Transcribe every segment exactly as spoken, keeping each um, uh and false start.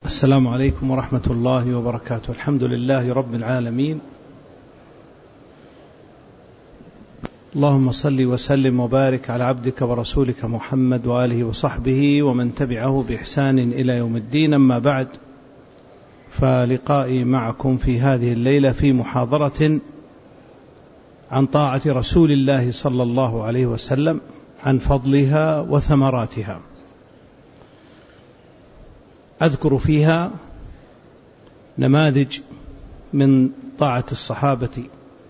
السلام عليكم ورحمة الله وبركاته. الحمد لله رب العالمين، اللهم صل وسلم وبارك على عبدك ورسولك محمد وآله وصحبه ومن تبعه بإحسان إلى يوم الدين. أما بعد، فلقائي معكم في هذه الليلة في محاضرة عن طاعة رسول الله صلى الله عليه وسلم، عن فضلها وثمراتها. أذكر فيها نماذج من طاعة الصحابة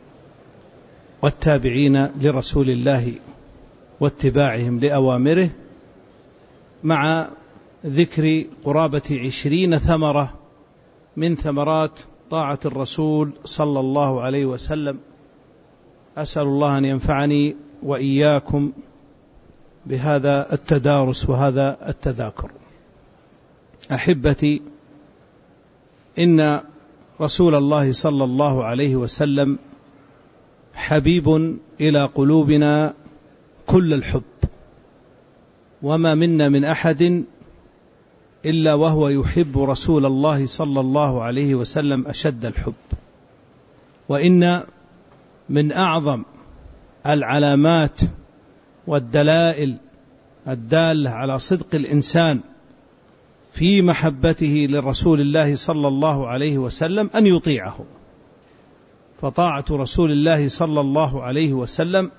والتابعين لرسول الله واتباعهم لأوامره، مع ذكر قرابة عشرين ثمرة من ثمرات طاعة الرسول صلى الله عليه وسلم. أسأل الله أن ينفعني وإياكم بهذا التدارس وهذا التذاكر. أحبتي، إن رسول الله صلى الله عليه وسلم حبيب إلى قلوبنا كل الحب، وما منا من أحد إلا وهو يحب رسول الله صلى الله عليه وسلم أشد الحب. وإن من أعظم العلامات والدلائل الدالة على صدق الإنسان في محبته لرسول الله صلى الله عليه وسلم أن يطيعه. فطاعة رسول الله صلى الله عليه وسلم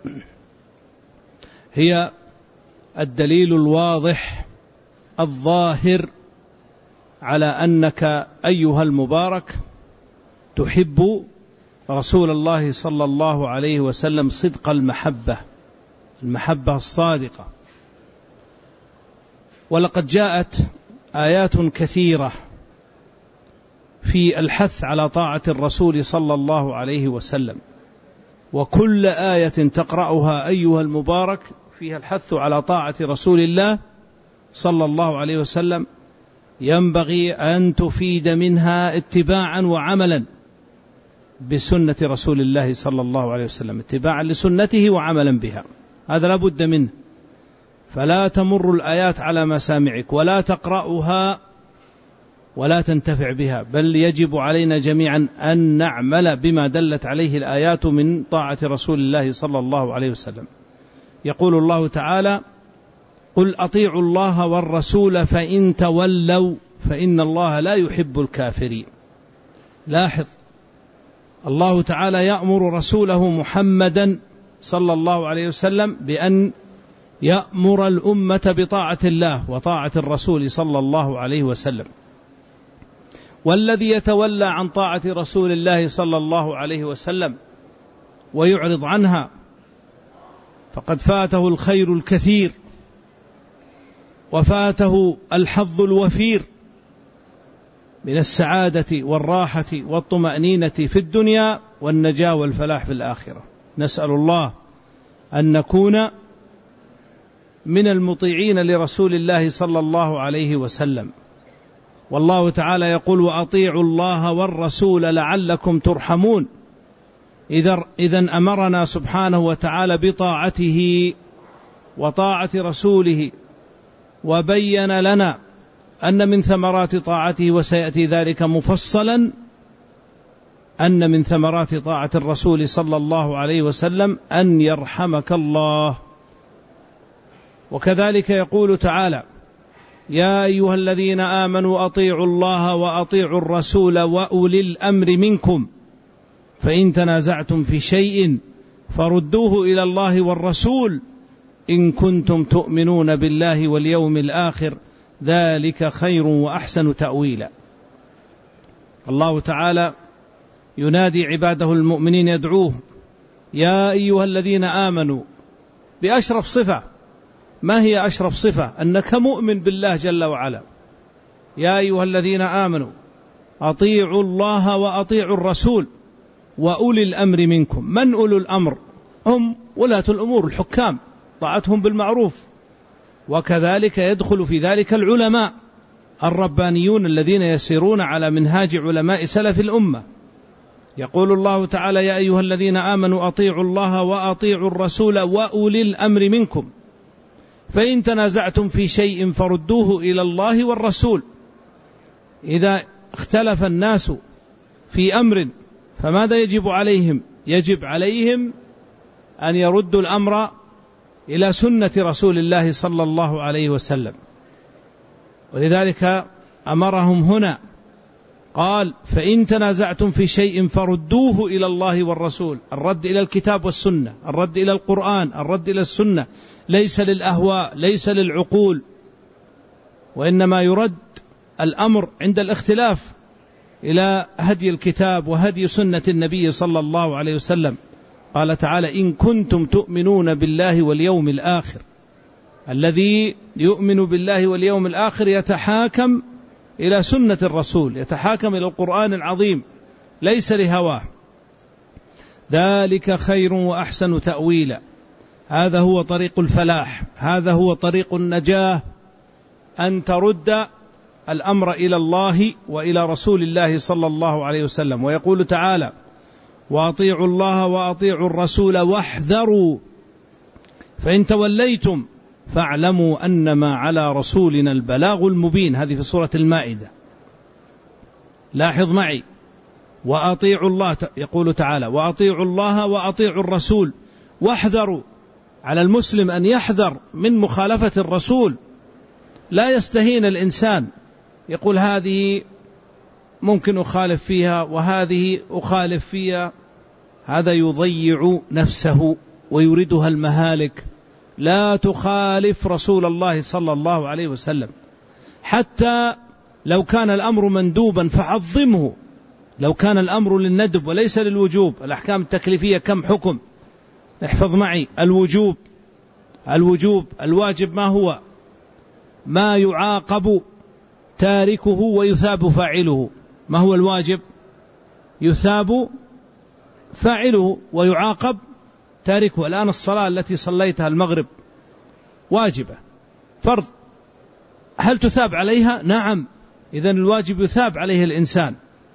هي الدليل الواضح الظاهر على أنك أيها المبارك تحب رسول الله صلى الله عليه وسلم صدق المحبة، المحبة الصادقة. ولقد جاءت آيات كثيرة في الحث على طاعة الرسول صلى الله عليه وسلم، وكل آية تقرأها أيها المبارك فيها الحث على طاعة رسول الله صلى الله عليه وسلم، ينبغي أن تفيد منها اتباعا وعملا بسنة رسول الله صلى الله عليه وسلم، اتباعا لسنته وعملا بها، هذا لا بد منه. فلا تمر الآيات على مسامعك ولا تقرأها ولا تنتفع بها، بل يجب علينا جميعا أن نعمل بما دلت عليه الآيات من طاعة رسول الله صلى الله عليه وسلم. يقول الله تعالى: قل أطيعوا الله والرسول فإن تولوا فإن الله لا يحب الكافرين. لاحظ، الله تعالى يأمر رسوله محمدا صلى الله عليه وسلم بأن يأمر الأمة بطاعة الله وطاعة الرسول صلى الله عليه وسلم. والذي يتولى عن طاعة رسول الله صلى الله عليه وسلم ويعرض عنها فقد فاته الخير الكثير وفاته الحظ الوفير من السعادة والراحة والطمأنينة في الدنيا والنجاة والفلاح في الآخرة. نسأل الله أن نكون من المطيعين لرسول الله صلى الله عليه وسلم. والله تعالى يقول: وأطيعوا الله والرسول لعلكم ترحمون. إذن أمرنا سبحانه وتعالى بطاعته وطاعة رسوله، وبين لنا أن من ثمرات طاعته، وسيأتي ذلك مفصلا، أن من ثمرات طاعة الرسول صلى الله عليه وسلم أن يرحمك الله. وكذلك يقول تعالى: يا أيها الذين آمنوا أطيعوا الله وأطيعوا الرسول وأولي الأمر منكم فإن تنازعتم في شيء فردوه إلى الله والرسول إن كنتم تؤمنون بالله واليوم الآخر ذلك خير وأحسن تأويلا. الله تعالى ينادي عباده المؤمنين، يدعوه: يا أيها الذين آمنوا، بأشرف صفة. ما هي أشرف صفة؟ أنك مؤمن بالله جل وعلا. يا أيها الذين آمنوا أطيعوا الله وأطيعوا الرسول وأولي الأمر منكم. من أولو الأمر؟ هم ولاة الأمور، الحكام، طاعتهم بالمعروف. وكذلك يدخل في ذلك العلماء الربانيون الذين يسيرون على منهاج علماء سلف الأمة. يقول الله تعالى: يا أيها الذين آمنوا أطيعوا الله وأطيعوا الرسول وأولي الأمر منكم فإن تنازعتم في شيء فردوه إلى الله والرسول إذا اختلف الناس في أمر فماذا يجب عليهم؟ يجب عليهم أن يردوا الأمر إلى سنة رسول الله صلى الله عليه وسلم. ولذلك أمرهم هنا قال فإن تنازعتم في شيء فردوه إلى الله والرسول. الرد إلى الكتاب والسنة، الرد إلى القرآن، الرد إلى السنة، ليس للأهواء، ليس للعقول، وإنما يرد الأمر عند الاختلاف إلى هدي الكتاب وهدي سنة النبي صلى الله عليه وسلم. قال تعالى إن كنتم تؤمنون بالله واليوم الآخر. الذي يؤمن بالله واليوم الآخر يتحاكم إلى سنة الرسول، يتحاكم إلى القرآن العظيم، ليس لهواه. ذلك خير وأحسن تأويلا. هذا هو طريق الفلاح، هذا هو طريق النجاة، أن ترد الأمر إلى الله وإلى رسول الله صلى الله عليه وسلم. ويقول تعالى وأطيعوا الله وأطيعوا الرسول واحذروا فإن توليتم فاعلموا أنما على رسولنا البلاغ المبين. هذه في سورة المائدة. لاحظ معي وأطيعوا الله، يقول تعالى وأطيعوا الله وأطيعوا الرسول واحذروا. على المسلم أن يحذر من مخالفة الرسول. لا يستهين الإنسان يقول هذه ممكن أخالف فيها وهذه أخالف فيها، هذا يضيع نفسه ويريدها المهالك. لا تخالف رسول الله صلى الله عليه وسلم، حتى لو كان الأمر مندوبا فعظمه. لو كان الأمر للندب وليس للوجوب. الأحكام التكليفية كم حكم؟ احفظ معي الوجوب. الوجوب الواجب ما هو؟ ما يعاقب تاركه ويثاب فاعله. ما هو الواجب؟ يثاب فاعله ويعاقب تاركه. الآن الصلاة التي صليتها المغرب واجبة فرض، هل تثاب عليها؟ نعم. إذن الواجب يثاب عليه الإنسان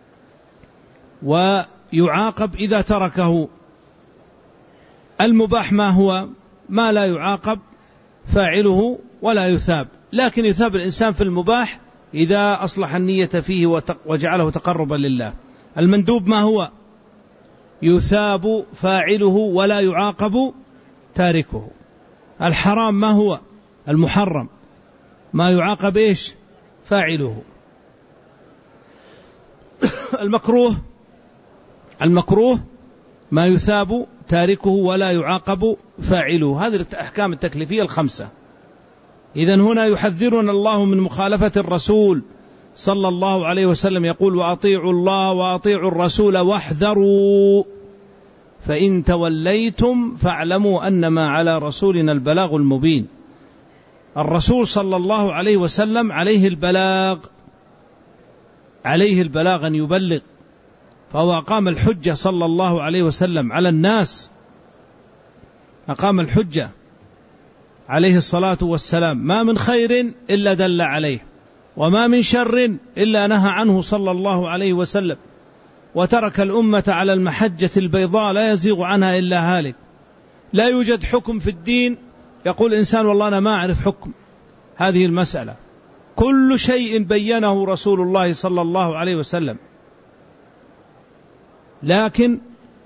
ويعاقب إذا تركه. المباح ما هو؟ ما لا يعاقب فاعله ولا يثاب، لكن يثاب الإنسان في المباح إذا أصلح النية فيه وجعله تقربا لله. المندوب ما هو؟ يثاب فاعله ولا يعاقب تاركه. الحرام ما هو؟ المحرم ما يعاقب إيش؟ فاعله. المكروه المكروه ما يثاب تاركه ولا يعاقب فاعله. هذه الأحكام التكليفية الخمسة. إذن هنا يحذرنا الله من مخالفة الرسول صلى الله عليه وسلم. يقول وأطيعوا الله وأطيعوا الرسول واحذروا فإن توليتم فاعلموا أنما على رسولنا البلاغ المبين. الرسول صلى الله عليه وسلم عليه البلاغ، عليه البلاغ أن يبلغ، فهو أقام الحجة صلى الله عليه وسلم على الناس، أقام الحجة عليه الصلاة والسلام. ما من خير إلا دل عليه، وما من شر إلا نهى عنه صلى الله عليه وسلم، وترك الأمة على المحجة البيضاء لا يزيغ عنها إلا هالك. لا يوجد حكم في الدين يقول إنسان والله أنا ما أعرف حكم هذه المسألة. كل شيء بينه رسول الله صلى الله عليه وسلم. لكن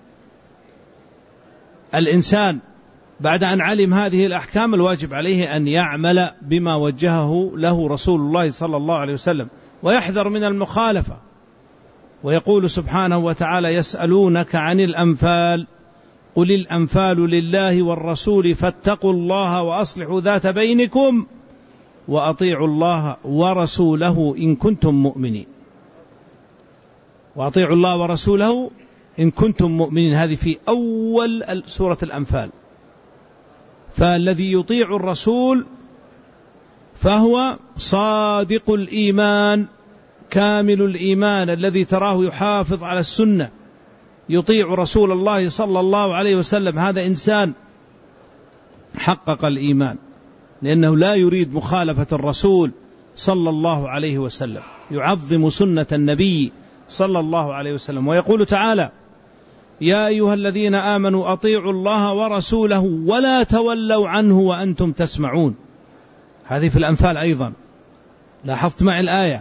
الإنسان بعد أن علم هذه الأحكام الواجب عليه أن يعمل بما وجهه له رسول الله صلى الله عليه وسلم ويحذر من المخالفة. ويقول سبحانه وتعالى يسألونك عن الأنفال قل الأنفال لله والرسول فاتقوا الله وأصلحوا ذات بينكم وأطيعوا الله ورسوله إن كنتم مؤمنين. وأطيعوا الله ورسوله إن كنتم مؤمنين، هذه في أول سورة الأنفال. فالذي يطيع الرسول فهو صادق الإيمان كامل الإيمان الذي تراه يحافظ على السنة، يطيع رسول الله صلى الله عليه وسلم. هذا إنسان حقق الإيمان، لأنه لا يريد مخالفة الرسول صلى الله عليه وسلم، يعظم سنة النبي صلى الله عليه وسلم. ويقول تعالى يا أيها الذين آمنوا أطيعوا الله ورسوله ولا تولوا عنه وأنتم تسمعون. هذه في الأنفال أيضا. لاحظت معي الآية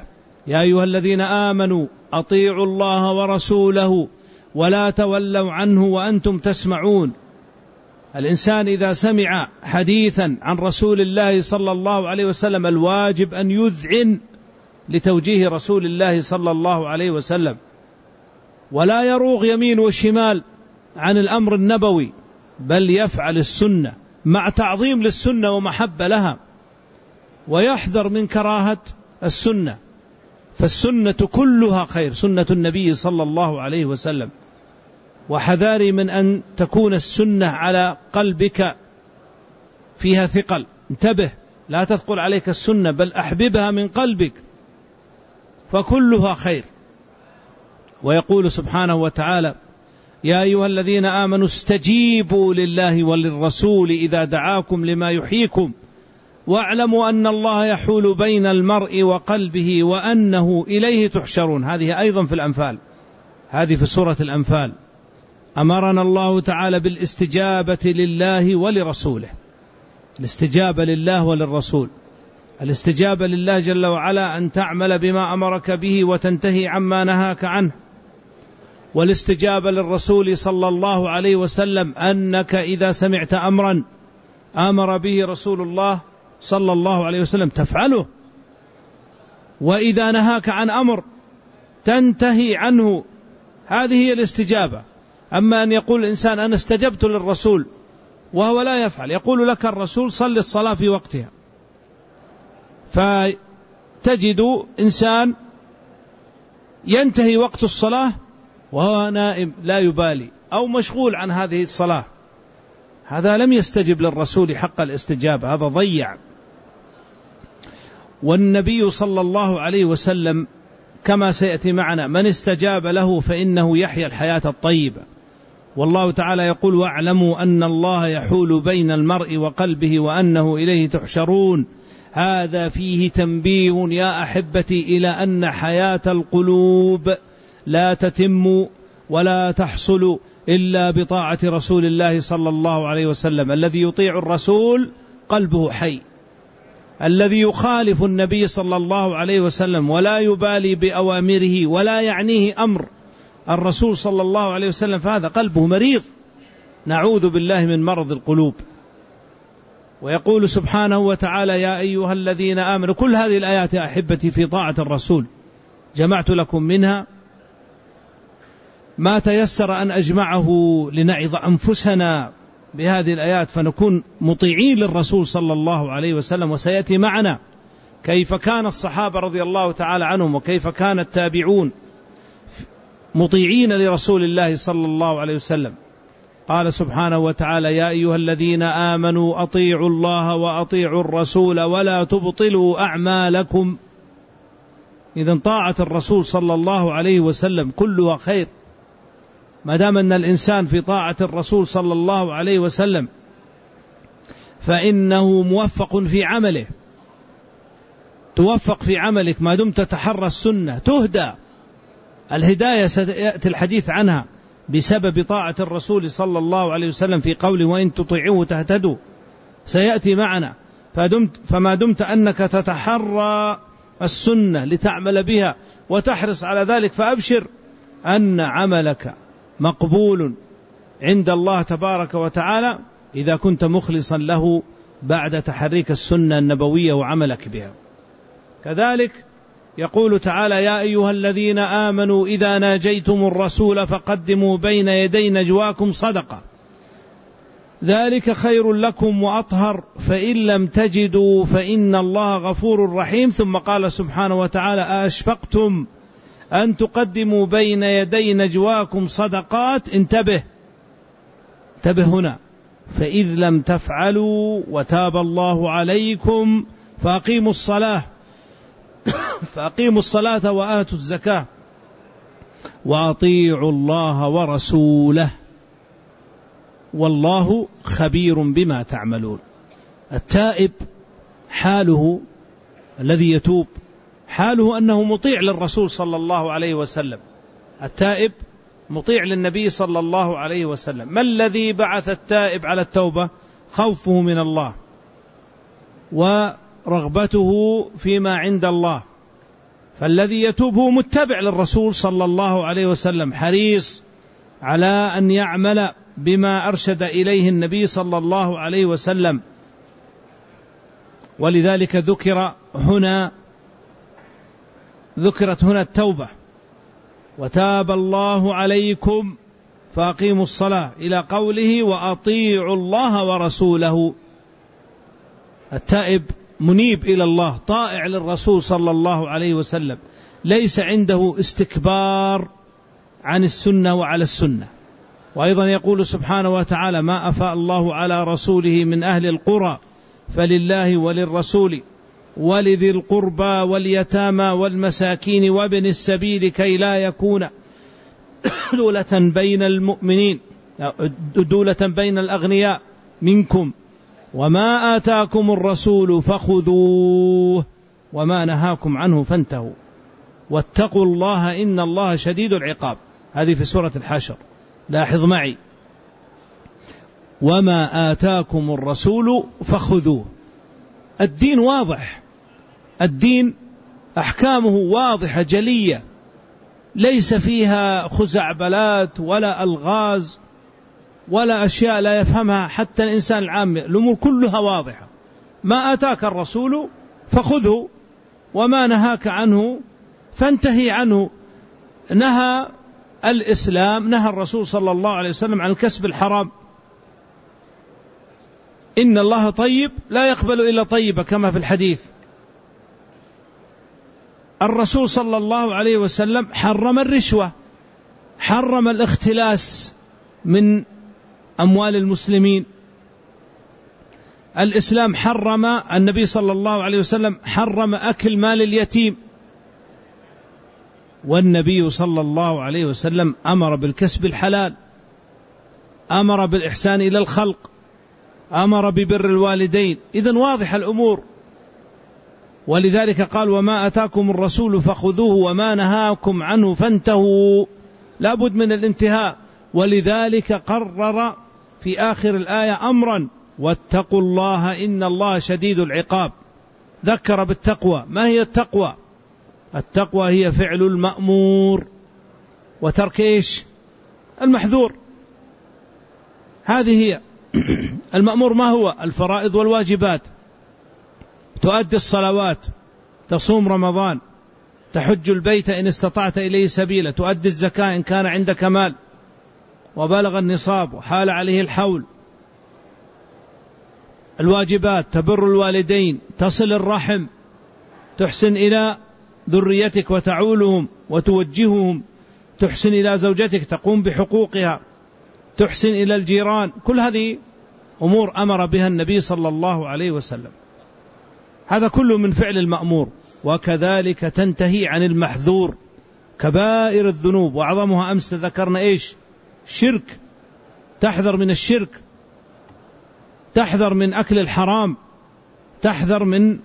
يا أيها الذين آمنوا أطيعوا الله ورسوله ولا تولوا عنه وأنتم تسمعون. الإنسان إذا سمع حديثا عن رسول الله صلى الله عليه وسلم الواجب أن يذعن لتوجيه رسول الله صلى الله عليه وسلم، ولا يروغ يمين وشمال عن الأمر النبوي، بل يفعل السنة مع تعظيم للسنة ومحبة لها، ويحذر من كراهة السنة، فالسنة كلها خير، سنة النبي صلى الله عليه وسلم. وحذاري من أن تكون السنة على قلبك فيها ثقل، انتبه، لا تثقل عليك السنة، بل أحببها من قلبك، فكلها خير. ويقول سبحانه وتعالى: يا أيها الذين آمنوا استجيبوا لله وللرسول إذا دعاكم لما يحييكم واعلموا أن الله يحول بين المرء وقلبه وأنه إليه تحشرون. هذه أيضا في الأنفال، هذه في سورة الأنفال. أمرنا الله تعالى بالاستجابة لله ولرسوله، الاستجابة لله وللرسول. الاستجابة لله جل وعلا أن تعمل بما أمرك به وتنتهي عما نهاك عنه، والاستجابة للرسول صلى الله عليه وسلم أنك إذا سمعت أمرا أمر به رسول الله صلى الله عليه وسلم تفعله، وإذا نهاك عن أمر تنتهي عنه. هذه هي الاستجابة. أما أن يقول الإنسان أنا استجبت للرسول وهو لا يفعل، يقول لك الرسول صل الصلاة في وقتها، فتجد إنسان ينتهي وقت الصلاة وهو نائم لا يبالي أو مشغول عن هذه الصلاة، هذا لم يستجب للرسول حق الاستجابة، هذا ضيع. والنبي صلى الله عليه وسلم كما سيأتي معنا من استجاب له فإنه يحيا الحياة الطيبة. والله تعالى يقول: واعلموا أن الله يحول بين المرء وقلبه وأنه إليه تحشرون. هذا فيه تنبيه يا أحبتي إلى أن حياة القلوب لا تتم ولا تحصل إلا بطاعة رسول الله صلى الله عليه وسلم. الذي يطيع الرسول قلبه حي، الذي يخالف النبي صلى الله عليه وسلم ولا يبالي بأوامره ولا يعنيه أمر الرسول صلى الله عليه وسلم فهذا قلبه مريض، نعوذ بالله من مرض القلوب. ويقول سبحانه وتعالى: يا أيها الذين آمنوا. كل هذه الآيات يا أحبتي في طاعة الرسول، جمعت لكم منها ما تيسر أن أجمعه لنعظ أنفسنا بهذه الآيات فنكون مطيعين للرسول صلى الله عليه وسلم. وسيأتي معنا كيف كان الصحابة رضي الله تعالى عنهم وكيف كان التابعون مطيعين لرسول الله صلى الله عليه وسلم. قال سبحانه وتعالى: يا أيها الذين آمنوا أطيعوا الله وأطيعوا الرسول ولا تبطلوا أعمالكم. إذن طاعة الرسول صلى الله عليه وسلم كلها خير، ما دام أن الإنسان في طاعة الرسول صلى الله عليه وسلم فإنه موفق في عمله، توفق في عملك ما دمت تتحرى السنة، تهدى. الهداية سيأتي الحديث عنها بسبب طاعة الرسول صلى الله عليه وسلم في قوله: وإن تطيعوه تهتدوا، سيأتي معنا. فدمت فما دمت أنك تتحرى السنة لتعمل بها وتحرص على ذلك فأبشر أن عملك مقبول عند الله تبارك وتعالى إذا كنت مخلصا له بعد تحريك السنة النبوية وعملك بها. كذلك يقول تعالى: يا أيها الذين آمنوا إذا ناجيتم الرسول فقدموا بين يدي نجواكم صدقة ذلك خير لكم وأطهر فإن لم تجدوا فإن الله غفور رحيم. ثم قال سبحانه وتعالى: أشفقتم أن تقدموا بين يدي نجواكم صدقات. انتبه انتبه هنا: فإذ لم تفعلوا وتاب الله عليكم فأقيموا الصلاة فأقيموا الصلاة وآتوا الزكاة وأطيعوا الله ورسوله والله خبير بما تعملون. التائب حاله، الذي يتوب حاله أنه مطيع للرسول صلى الله عليه وسلم، التائب مطيع للنبي صلى الله عليه وسلم. ما الذي بعث التائب على التوبة؟ خوفه من الله ورغبته فيما عند الله، فالذي يتوب هو متبع للرسول صلى الله عليه وسلم، حريص على أن يعمل بما أرشد إليه النبي صلى الله عليه وسلم. ولذلك ذكر هنا ذكرت هنا التوبة، وتاب الله عليكم فأقيموا الصلاة، إلى قوله وأطيعوا الله ورسوله. التائب منيب إلى الله، طائع للرسول صلى الله عليه وسلم، ليس عنده استكبار عن السنة وعلى السنة. وأيضا يقول سبحانه وتعالى ما أفاء الله على رسوله من أهل القرى فلله وللرسول ولذي القربى واليتامى والمساكين وابن السبيل كي لا يكون دولة بين المؤمنين دولة بين الأغنياء منكم وما آتاكم الرسول فخذوه وما نهاكم عنه فانتهوا واتقوا الله إن الله شديد العقاب. هذه في سورة الحشر. لاحظ معي وما آتاكم الرسول فخذوه. الدين واضح، الدين أحكامه واضحة جلية، ليس فيها خزعبلات ولا ألغاز ولا أشياء لا يفهمها حتى الإنسان العام. الأمور كلها واضحة. ما آتاك الرسول فخذه وما نهاك عنه فانتهي عنه. نهى الإسلام، نهى الرسول صلى الله عليه وسلم عن الكسب الحرام. إن الله طيب لا يقبل إلا طيبة كما في الحديث. الرسول صلى الله عليه وسلم حرم الرشوة، حرم الاختلاس من أموال المسلمين. الإسلام حرم، النبي صلى الله عليه وسلم حرم أكل مال اليتيم، والنبي صلى الله عليه وسلم أمر بالكسب الحلال، أمر بالإحسان إلى الخلق، أمر ببر الوالدين. إذن واضح الأمور. ولذلك قال وما أتاكم الرسول فخذوه وما نهاكم عنه فانتهوا، لا بد من الانتهاء. ولذلك قرر في آخر الآية أمرا واتقوا الله إن الله شديد العقاب. ذكر بالتقوى. ما هي التقوى؟ التقوى هي فعل المأمور وترك إيش؟ المحذور. هذه هي المأمور. ما هو؟ الفرائض والواجبات، تؤدي الصلوات، تصوم رمضان، تحج البيت إن استطعت إليه سبيلا، تؤدي الزكاة إن كان عندك مال وبلغ النصاب وحال عليه الحول. الواجبات تبر الوالدين، تصل الرحم، تحسن إلى ذريتك وتعولهم وتوجههم، تحسن إلى زوجتك تقوم بحقوقها، تحسن إلى الجيران. كل هذه أمور أمر بها النبي صلى الله عليه وسلم. هذا كله من فعل المأمور. وكذلك تنتهي عن المحذور، كبائر الذنوب وأعظمها أمس ذكرنا إيش؟ شرك. تحذر من الشرك، تحذر من أكل الحرام، تحذر من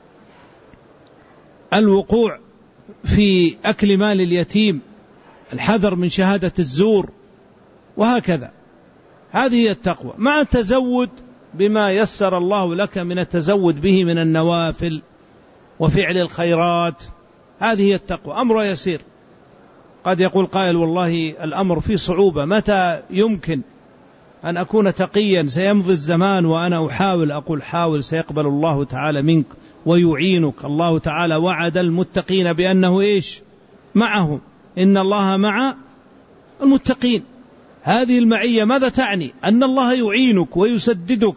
الوقوع في أكل مال اليتيم، الحذر من شهادة الزور، وهكذا. هذه هي التقوى، مع التزود بما يسر الله لك من التزود به من النوافل وفعل الخيرات. هذه هي التقوى. أمر يسير. قد يقول قائل والله الأمر فيه صعوبة، متى يمكن أن أكون تقيا؟ سيمضي الزمان وأنا أحاول. أقول حاول، سيقبل الله تعالى منك ويعينك. الله تعالى وعد المتقين بأنه إيش؟ معهم. إن الله مع المتقين. هذه المعية ماذا تعني؟ أن الله يعينك ويسددك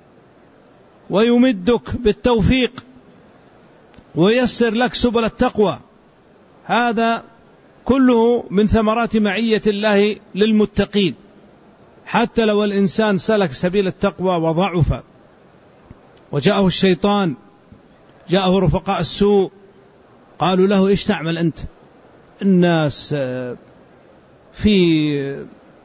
ويمدك بالتوفيق ويسر لك سبل التقوى. هذا كله من ثمرات معية الله للمتقين. حتى لو الإنسان سلك سبيل التقوى وضعف وجاءه الشيطان، جاءه رفقاء السوء، قالوا له إيش تعمل أنت؟ الناس في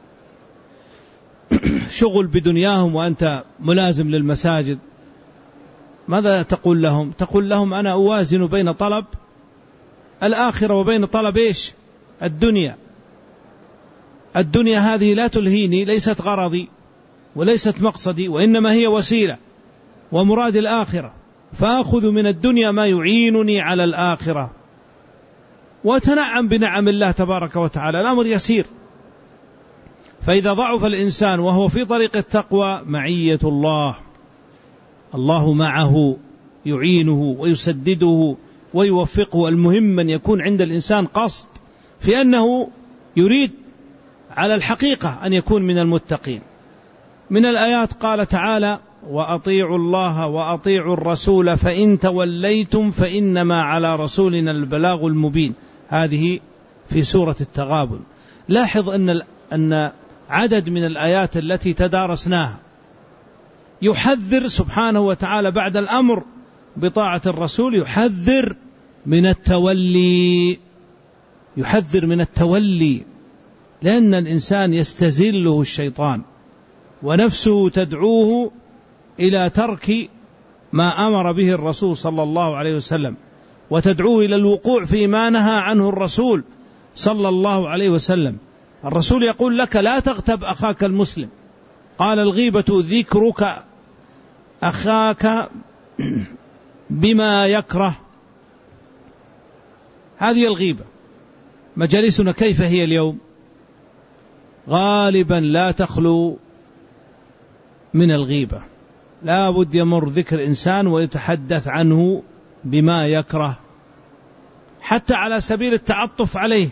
شغل بدنياهم وأنت ملازم للمساجد. ماذا تقول لهم؟ تقول لهم أنا أوازن بين طلب الآخرة وبين طلب إيش؟ الدنيا. الدنيا هذه لا تلهيني، ليست غرضي وليست مقصدي، وإنما هي وسيلة، ومراد الآخرة، فأخذ من الدنيا ما يعينني على الآخرة. وتنعم بنعم الله تبارك وتعالى، الأمر يسير. فإذا ضعف الإنسان وهو في طريق التقوى معية الله، الله معه يعينه ويسدده ويوفقه. المهم أن يكون عند الإنسان قصد في أنه يريد على الحقيقة أن يكون من المتقين. من الآيات قال تعالى: وأطيعوا الله وأطيعوا الرسول فإن توليتم فإنما على رسولنا البلاغ المبين. هذه في سورة التغابن. لاحظ أن أن عدد من الآيات التي تدارسناها يحذر سبحانه وتعالى بعد الأمر بطاعة الرسول يحذر من التولي، يحذر من التولي، لأن الإنسان يستزله الشيطان ونفسه تدعوه إلى ترك ما أمر به الرسول صلى الله عليه وسلم، وتدعوه إلى الوقوع فيما نهى عنه الرسول صلى الله عليه وسلم. الرسول يقول لك: لا تغتب أخاك المسلم. قال: الغيبة ذكرك أخاك بما يكره. هذه الغيبة. مجالسنا كيف هي اليوم؟ غالبا لا تخلو من الغيبة. لا بد يمر ذكر إنسان ويتحدث عنه بما يكره، حتى على سبيل التعطف عليه،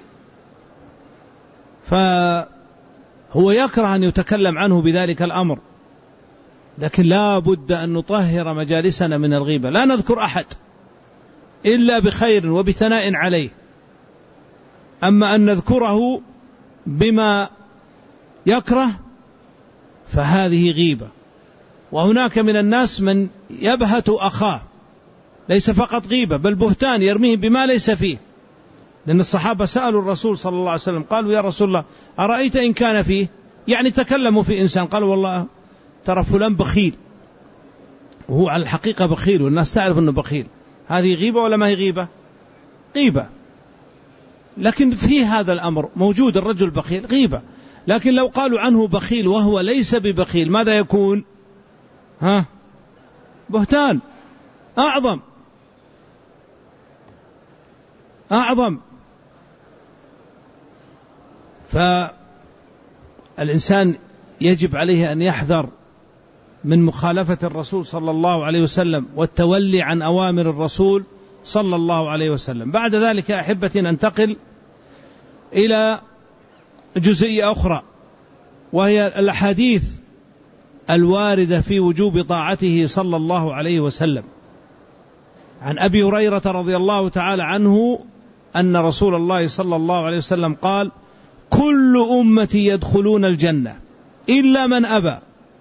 فهو يكره أن يتكلم عنه بذلك الأمر. لكن لا بد أن نطهر مجالسنا من الغيبة. لا نذكر أحد إلا بخير وبثناء عليه، أما أن نذكره بما يكره فهذه غيبة. وهناك من الناس من يبهت أخاه، ليس فقط غيبة بل بهتان، يرميه بما ليس فيه. لأن الصحابة سألوا الرسول صلى الله عليه وسلم قالوا: يا رسول الله أرأيت إن كان فيه، يعني تكلموا في إنسان، قالوا: والله ترى فلان بخيل، وهو على الحقيقة بخيل والناس تعرف أنه بخيل. هذه غيبة ولا ما هي غيبة؟ غيبة. لكن في هذا الأمر موجود الرجل بخيل، غيبة. لكن لو قالوا عنه بخيل وهو ليس ببخيل ماذا يكون؟ ها؟ بهتان أعظم أعظم. فالإنسان يجب عليه أن يحذر من مخالفة الرسول صلى الله عليه وسلم والتولي عن أوامر الرسول صلى الله عليه وسلم. بعد ذلك أحبتي ننتقل إلى جزئية أخرى، وهي الأحاديث الواردة في وجوب طاعته صلى الله عليه وسلم. عن أبي هريرة رضي الله تعالى عنه أن رسول الله صلى الله عليه وسلم قال: كل أمتي يدخلون الجنة إلا من أبى.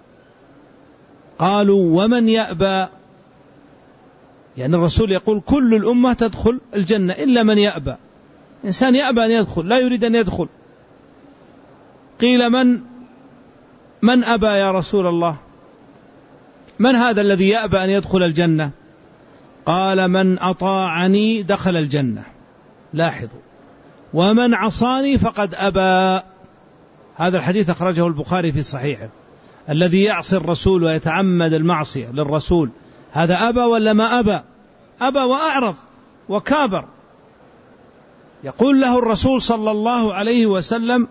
قالوا: ومن يأبى؟ يعني الرسول يقول كل الأمة تدخل الجنة إلا من يأبى. إنسان يأبى أن يدخل، لا يريد أن يدخل. قيل: من من أبى يا رسول الله؟ من هذا الذي يأبى أن يدخل الجنة؟ قال: من أطاعني دخل الجنة. لاحظوا: ومن عصاني فقد أبى. هذا الحديث أخرجه البخاري في صحيحه. الذي يعصي الرسول ويتعمد المعصية للرسول هذا أبى ولا ما أبى؟ أبى وأعرض وكابر. يقول له الرسول صلى الله عليه وسلم: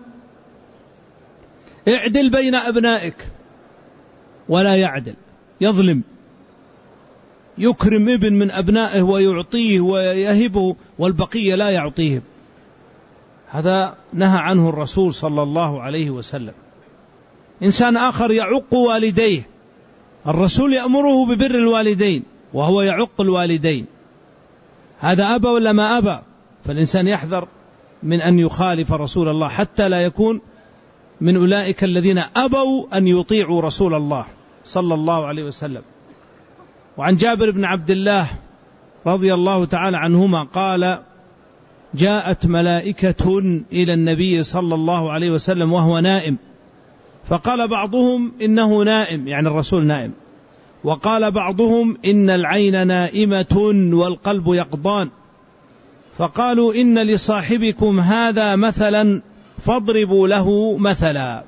اعدل بين أبنائك، ولا يعدل، يظلم، يكرم ابن من أبنائه ويعطيه ويهبه والبقية لا يعطيه. هذا نهى عنه الرسول صلى الله عليه وسلم. إنسان آخر يعق والديه، الرسول يأمره ببر الوالدين وهو يعق الوالدين، هذا أبى ولا ما أبى؟ فالإنسان يحذر من أن يخالف رسول الله حتى لا يكون من أولئك الذين أبوا أن يطيعوا رسول الله صلى الله عليه وسلم. وعن جابر بن عبد الله رضي الله تعالى عنهما قال: جاءت ملائكة إلى النبي صلى الله عليه وسلم وهو نائم، فقال بعضهم إنه نائم، يعني الرسول نائم، وقال بعضهم إن العين نائمة والقلب يقضان، فقالوا إن لصاحبكم هذا مثلا فاضربوا له مثلا،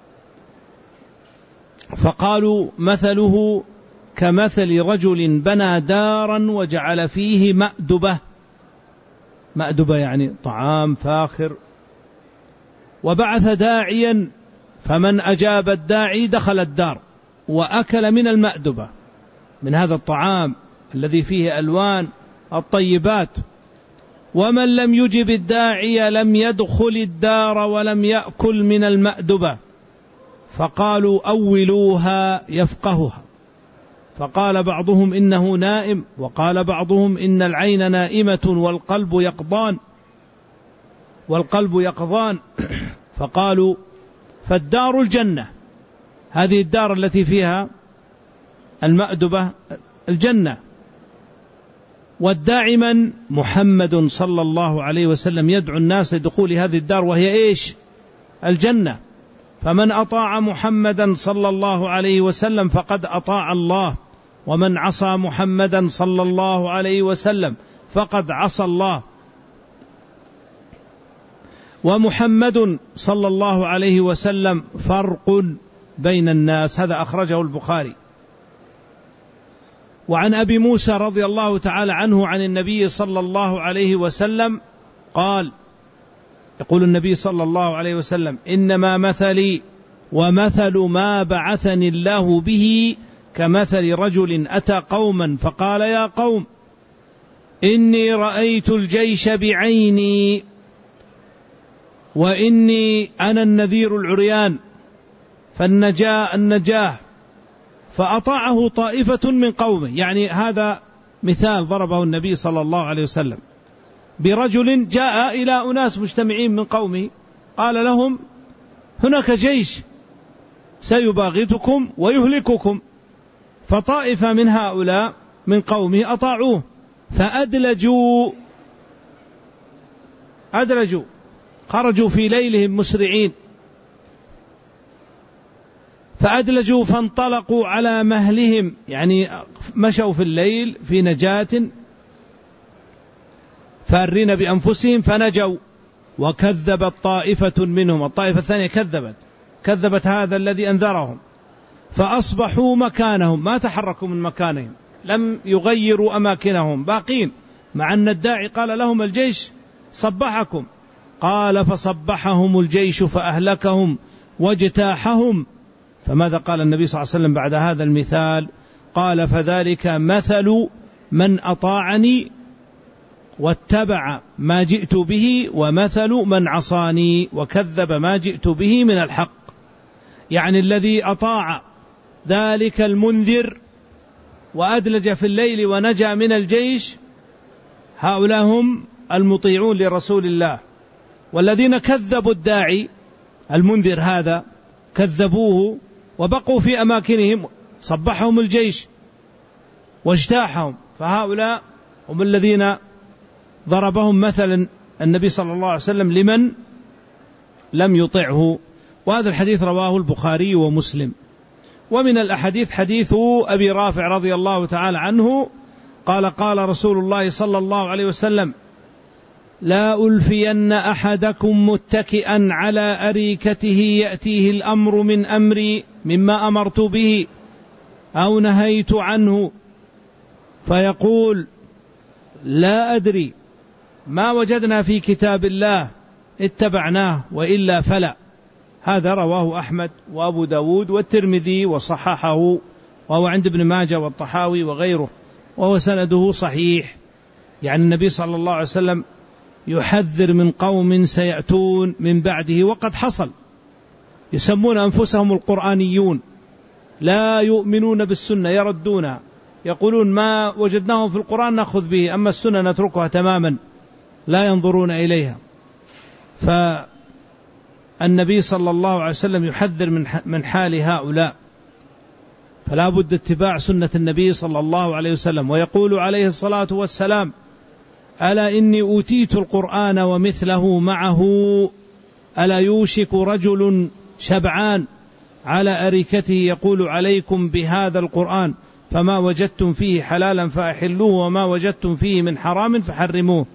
فقالوا مثله كمثل رجل بنى دارا وجعل فيه مأدبة مأدبة يعني طعام فاخر. وبعث داعيا فمن أجاب الداعي دخل الدار وأكل من المأدبة، من هذا الطعام الذي فيه ألوان الطيبات. ومن لم يجب الداعي لم يدخل الدار ولم يأكل من المأدبة. فقالوا أولوها يفقهها. فقال بعضهم إنه نائم، وقال بعضهم إن العين نائمة والقلب يقظان والقلب يقظان فقالوا فالدار الجنة، هذه الدار التي فيها المأدبة الجنة. والداعي من؟ محمد صلى الله عليه وسلم يدعو الناس لدخول هذه الدار وهي إيش؟ الجنة. فمن أطاع محمدا صلى الله عليه وسلم فقد أطاع الله، ومن عصى محمدا صلى الله عليه وسلم فقد عصى الله. ومحمد صلى الله عليه وسلم فرق بين الناس. هذا أخرجه البخاري. وعن أبي موسى رضي الله تعالى عنه عن النبي صلى الله عليه وسلم قال، يقول النبي صلى الله عليه وسلم: إنما مثلي ومثل ما بعثني الله به كمثل رجل أتى قوما فقال: يا قوم إني رأيت الجيش بعيني وإني أنا النذير العريان فالنجاة النجاه، فأطاعه طائفة من قومه. يعني هذا مثال ضربه النبي صلى الله عليه وسلم برجل جاء إلى أناس مجتمعين من قومه قال لهم: هناك جيش سيباغتكم ويهلككم. فطائفة من هؤلاء من قومه أطاعوه فأدلجوا أدلجوا خرجوا في ليلهم مسرعين، فأدلجوا فانطلقوا على مهلهم، يعني مشوا في الليل في نجاة فارين بأنفسهم فنجوا. وكذبت طائفة منهم، الطائفة الثانية كذبت كذبت هذا الذي أنذرهم، فأصبحوا مكانهم، ما تحركوا من مكانهم، لم يغيروا أماكنهم، باقين، مع أن الداعي قال لهم الجيش صبحكم. قال: فصبحهم الجيش فأهلكهم واجتاحهم. فماذا قال النبي صلى الله عليه وسلم بعد هذا المثال؟ قال: فذلك مثل من أطاعني واتبع ما جئت به، ومثل من عصاني وكذب ما جئت به من الحق. يعني الذي أطاع ذلك المنذر وأدلج في الليل ونجا من الجيش، هؤلاء هم المطيعون لرسول الله. والذين كذبوا الداعي المنذر هذا كذبوه وبقوا في أماكنهم، صبحهم الجيش واجتاحهم، فهؤلاء هم الذين ضربهم مثلا النبي صلى الله عليه وسلم لمن لم يطعه. وهذا الحديث رواه البخاري ومسلم. ومن الأحاديث حديث أبي رافع رضي الله تعالى عنه قال: قال رسول الله صلى الله عليه وسلم: لا ألفين أحدكم متكئا على أريكته يأتيه الأمر من أمري مما أمرت به أو نهيت عنه فيقول: لا أدري، ما وجدنا في كتاب الله اتبعناه وإلا فلا. هذا رواه أحمد وأبو داود والترمذي وصححه، وهو عند ابن ماجه والطحاوي وغيره، وهو سنده صحيح. يعني النبي صلى الله عليه وسلم يحذر من قوم سيأتون من بعده، وقد حصل، يسمون أنفسهم القرآنيون، لا يؤمنون بالسنة، يردونها، يقولون ما وجدناه في القرآن نأخذ به، أما السنة نتركها تماما، لا ينظرون إليها. فالنبي صلى الله عليه وسلم يحذر من حال هؤلاء، فلا بد اتباع سنة النبي صلى الله عليه وسلم. ويقول عليه الصلاة والسلام: ألا إني أوتيت القرآن ومثله معه، ألا يوشك رجل شبعان على أريكته يقول عليكم بهذا القرآن فما وجدتم فيه حلالا فأحلوه وما وجدتم فيه من حرام فحرموه.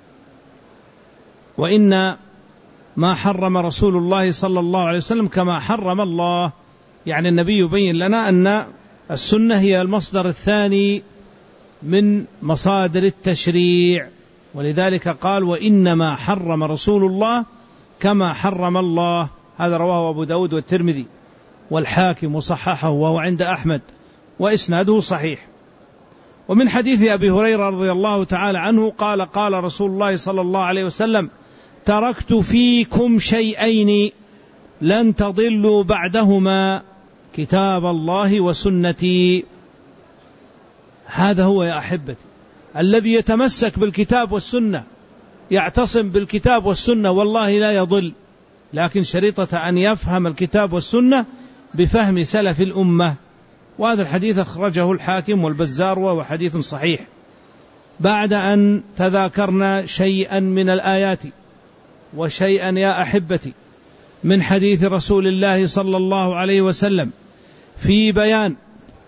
وإن ما حرم رسول الله صلى الله عليه وسلم كما حرم الله. يعني النبي يبين لنا أن السنة هي المصدر الثاني من مصادر التشريع، ولذلك قال وإنما حرم رسول الله كما حرم الله. هذا رواه أبو داود والترمذي والحاكم وصححه وهو عند أحمد وإسناده صحيح. ومن حديث أبي هريرة رضي الله تعالى عنه قال قال رسول الله صلى الله عليه وسلم تركت فيكم شيئين لن تضلوا بعدهما كتاب الله وسنتي. هذا هو يا أحبتي الذي يتمسك بالكتاب والسنة يعتصم بالكتاب والسنة والله لا يضل، لكن شريطة أن يفهم الكتاب والسنة بفهم سلف الأمة. وهذا الحديث أخرجه الحاكم والبزار وهو حديث صحيح. بعد أن تذاكرنا شيئا من الآيات وشيئا يا أحبتي من حديث رسول الله صلى الله عليه وسلم في بيان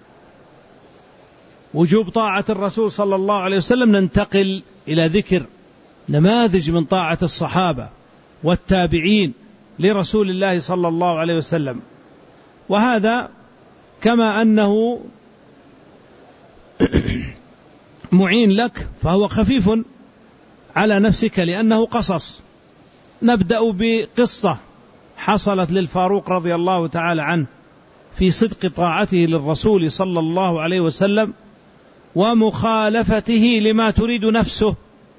وجوب طاعة الرسول صلى الله عليه وسلم، ننتقل إلى ذكر نماذج من طاعة الصحابة والتابعين لرسول الله صلى الله عليه وسلم. وهذا كما أنه معين لك فهو خفيف على نفسك لأنه قصص. نبدأ بقصة حصلت للفاروق رضي الله تعالى عنه في صدق طاعته للرسول صلى الله عليه وسلم ومخالفته لما تريد نفسه.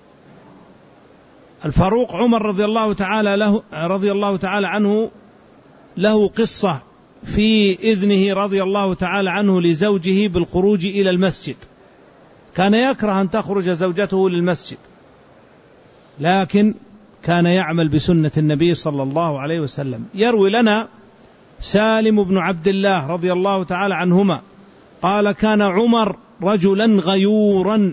الفاروق عمر رضي الله تعالى له رضي الله تعالى عنه له قصة في إذنه رضي الله تعالى عنه لزوجه بالخروج إلى المسجد. كان يكره أن تخرج زوجته للمسجد، لكن كان يعمل بسنة النبي صلى الله عليه وسلم. يروي لنا سالم بن عبد الله رضي الله تعالى عنهما قال كان عمر رجلا غيورا،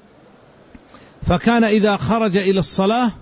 فكان إذا خرج إلى الصلاة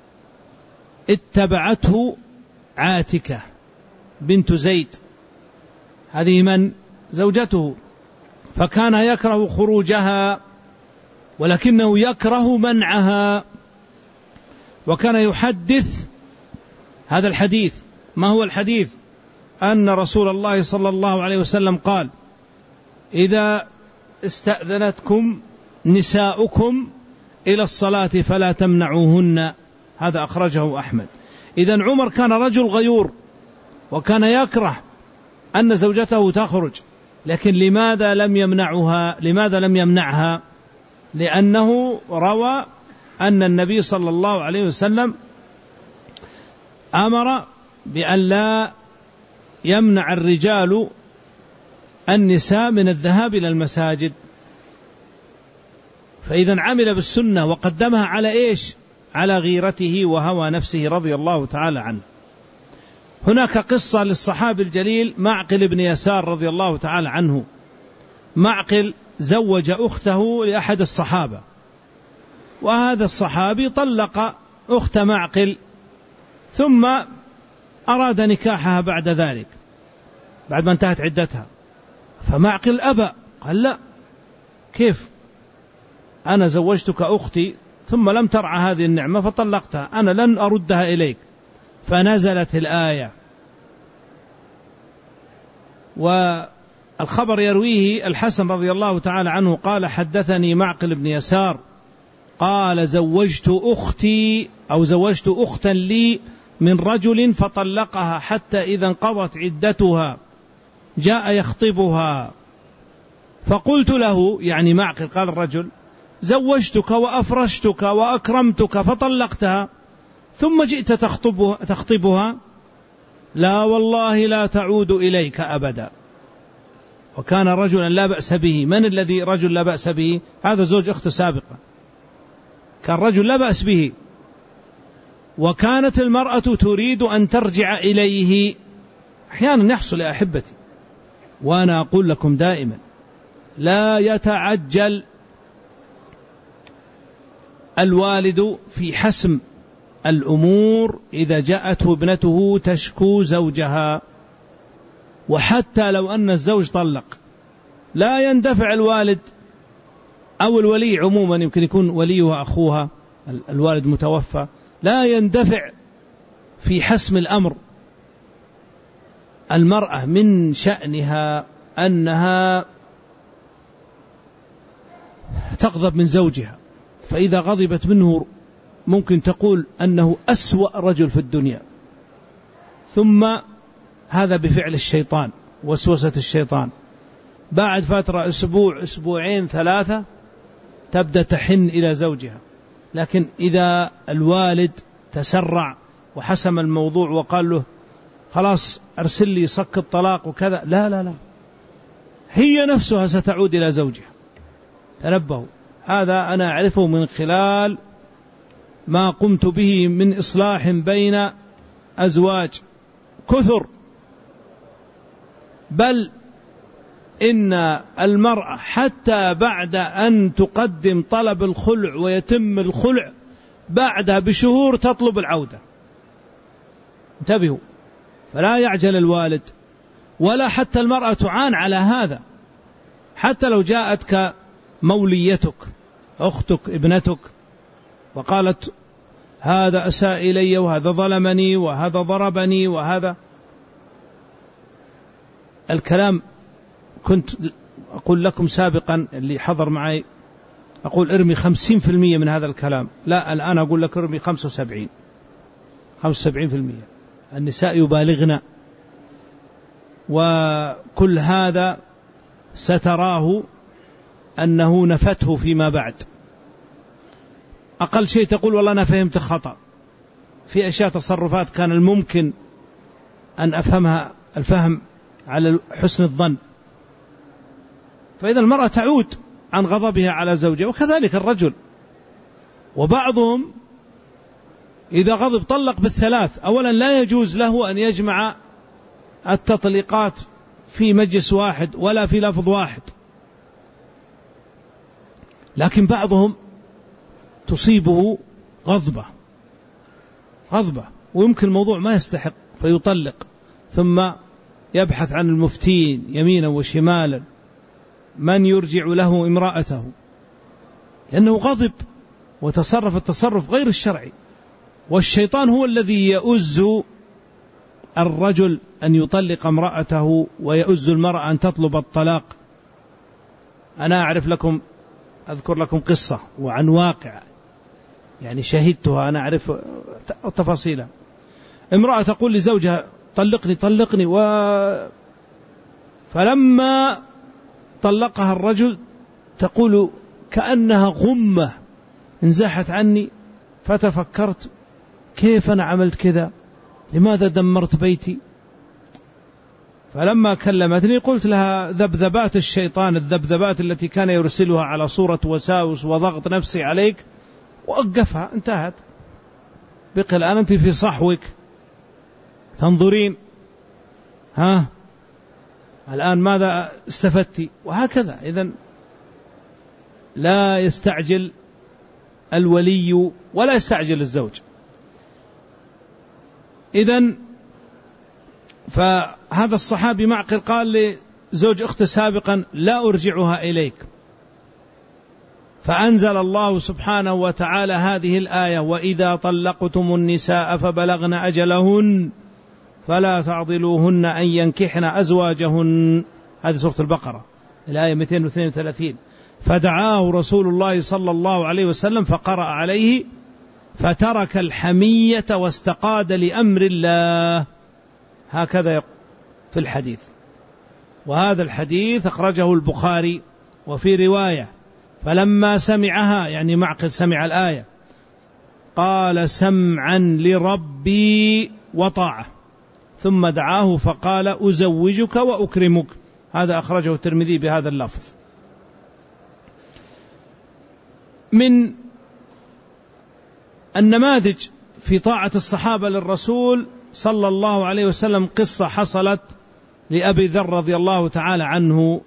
اتبعته عاتكة بنت زيد، هذه من زوجته، فكان يكره خروجها ولكنه يكره منعها. وكان يحدث هذا الحديث. ما هو الحديث؟ أن رسول الله صلى الله عليه وسلم قال إذا استأذنتكم نساؤكم إلى الصلاة فلا تمنعوهن. هذا أخرجه أحمد. إذن عمر كان رجل غيور وكان يكره أن زوجته تخرج، لكن لماذا لم يمنعها؟ لماذا لم يمنعها؟ لأنه روى أن النبي صلى الله عليه وسلم أمر بأن لا يمنع الرجال النساء من الذهاب إلى المساجد. فإذا عمل بالسنة وقدمها على إيش؟ على غيرته وهوى نفسه رضي الله تعالى عنه. هناك قصة للصحابي الجليل معقل بن يسار رضي الله تعالى عنه. معقل زوج أخته لأحد الصحابة، وهذا الصحابي طلق أخت معقل ثم أراد نكاحها بعد ذلك بعد ما انتهت عدتها، فمعقل أبى، قال لا، كيف أنا زوجتك أختي ثم لم ترعى هذه النعمة فطلقتها، أنا لن أردها إليك. فنزلت الآية. والخبر يرويه الحسن رضي الله تعالى عنه قال حدثني معقل بن يسار قال زوجت أختي أو زوجت أختا لي من رجل فطلقها حتى إذا انقضت عدتها جاء يخطبها فقلت له، يعني معقل قال الرجل، زوجتك وأفرشتك وأكرمتك فطلقتها ثم جئت تخطبها, تخطبها لا والله لا تعود إليك أبدا. وكان رجلا لا بأس به. من الذي رجل لا بأس به؟ هذا زوج أخت سابقة، كان رجل لا بأس به، وكانت المرأة تريد أن ترجع إليه. أحيانا يحصل يا أحبتي، وأنا أقول لكم دائما لا يتعجل الوالد في حسم الأمور إذا جاءته ابنته تشكو زوجها، وحتى لو أن الزوج طلق لا يندفع الوالد أو الولي عموما، يمكن يكون وليها أخوها، الوالد متوفى، لا يندفع في حسم الأمر. المرأة من شأنها أنها تغضب من زوجها فإذا غضبت منه ممكن تقول أنه أسوأ رجل في الدنيا، ثم هذا بفعل الشيطان، وسوسة الشيطان. بعد فترة أسبوع أسبوعين ثلاثة تبدأ تحن إلى زوجها. لكن إذا الوالد تسرع وحسم الموضوع وقال له خلاص أرسل لي صك الطلاق وكذا، لا لا لا، هي نفسها ستعود إلى زوجها. تنبهوا، هذا أنا أعرفه من خلال ما قمت به من إصلاح بين أزواج كثر. بل إن المرأة حتى بعد أن تقدم طلب الخلع ويتم الخلع بعدها بشهور تطلب العودة. انتبهوا، فلا يعجل الوالد ولا حتى المرأة تعان على هذا. حتى لو جاءتك موليتك أختك ابنتك وقالت هذا أساء إلي وهذا ظلمني وهذا ضربني وهذا الكلام، كنت أقول لكم سابقا اللي حضر معي أقول ارمي خمسين في المية من هذا الكلام، لا الآن أقول لك ارمي خمسة وسبعين خمسة وسبعين في المية. النساء يبالغن، وكل هذا ستراه أنه نفته فيما بعد. أقل شيء تقول والله أنا فهمت خطأ في أشياء تصرفات كان الممكن أن أفهمها الفهم على حسن الظن. فإذا المرأة تعود عن غضبها على زوجها، وكذلك الرجل. وبعضهم إذا غضب طلق بالثلاث. أولا لا يجوز له أن يجمع التطليقات في مجلس واحد ولا في لفظ واحد، لكن بعضهم تصيبه غضبة غضبة ويمكن الموضوع ما يستحق فيطلق، ثم يبحث عن المفتين يمينا وشمالا من يرجع له امرأته، لأنه غضب وتصرف التصرف غير الشرعي. والشيطان هو الذي يؤز الرجل أن يطلق امرأته ويؤز المرأة أن تطلب الطلاق. أنا أعرف لكم أذكر لكم قصة وعن واقع يعني شهدتها، أنا أعرف تفاصيلها. امرأة تقول لزوجها طلقني طلقني و... فلما طلقها الرجل تقول كأنها غمة انزاحت عني، فتفكرت كيف أنا عملت كذا، لماذا دمرت بيتي؟ فلما كلمتني قلت لها ذبذبات الشيطان، الذبذبات التي كان يرسلها على صورة وساوس وضغط نفسي عليك، وأوقفها، انتهت. بقي الآن أنت في صحوك تنظرين ها الآن ماذا استفدت، وهكذا. إذن لا يستعجل الولي ولا يستعجل الزوج. إذن فهذا الصحابي معقل قال لزوج أخته سابقا لا أرجعها إليك، فأنزل الله سبحانه وتعالى هذه الآية وإذا طلقتم النساء فبلغن أجلهن فلا تعضلوهن أن ينكحن أزواجهن. هذه سورة البقرة الآية مئتين واثنين وثلاثين. فدعاه رسول الله صلى الله عليه وسلم فقرأ عليه فترك الحمية واستقاد لأمر الله، هكذا في الحديث. وهذا الحديث أخرجه البخاري. وفي رواية فلما سمعها يعني معقل سمع الآية قال سمعا لربي وطاعة، ثم دعاه فقال أزوجك وأكرمك. هذا أخرجه الترمذي بهذا اللفظ. من النماذج في طاعة الصحابة للرسول صلى الله عليه وسلم قصة حصلت لأبي ذر رضي الله تعالى عنه.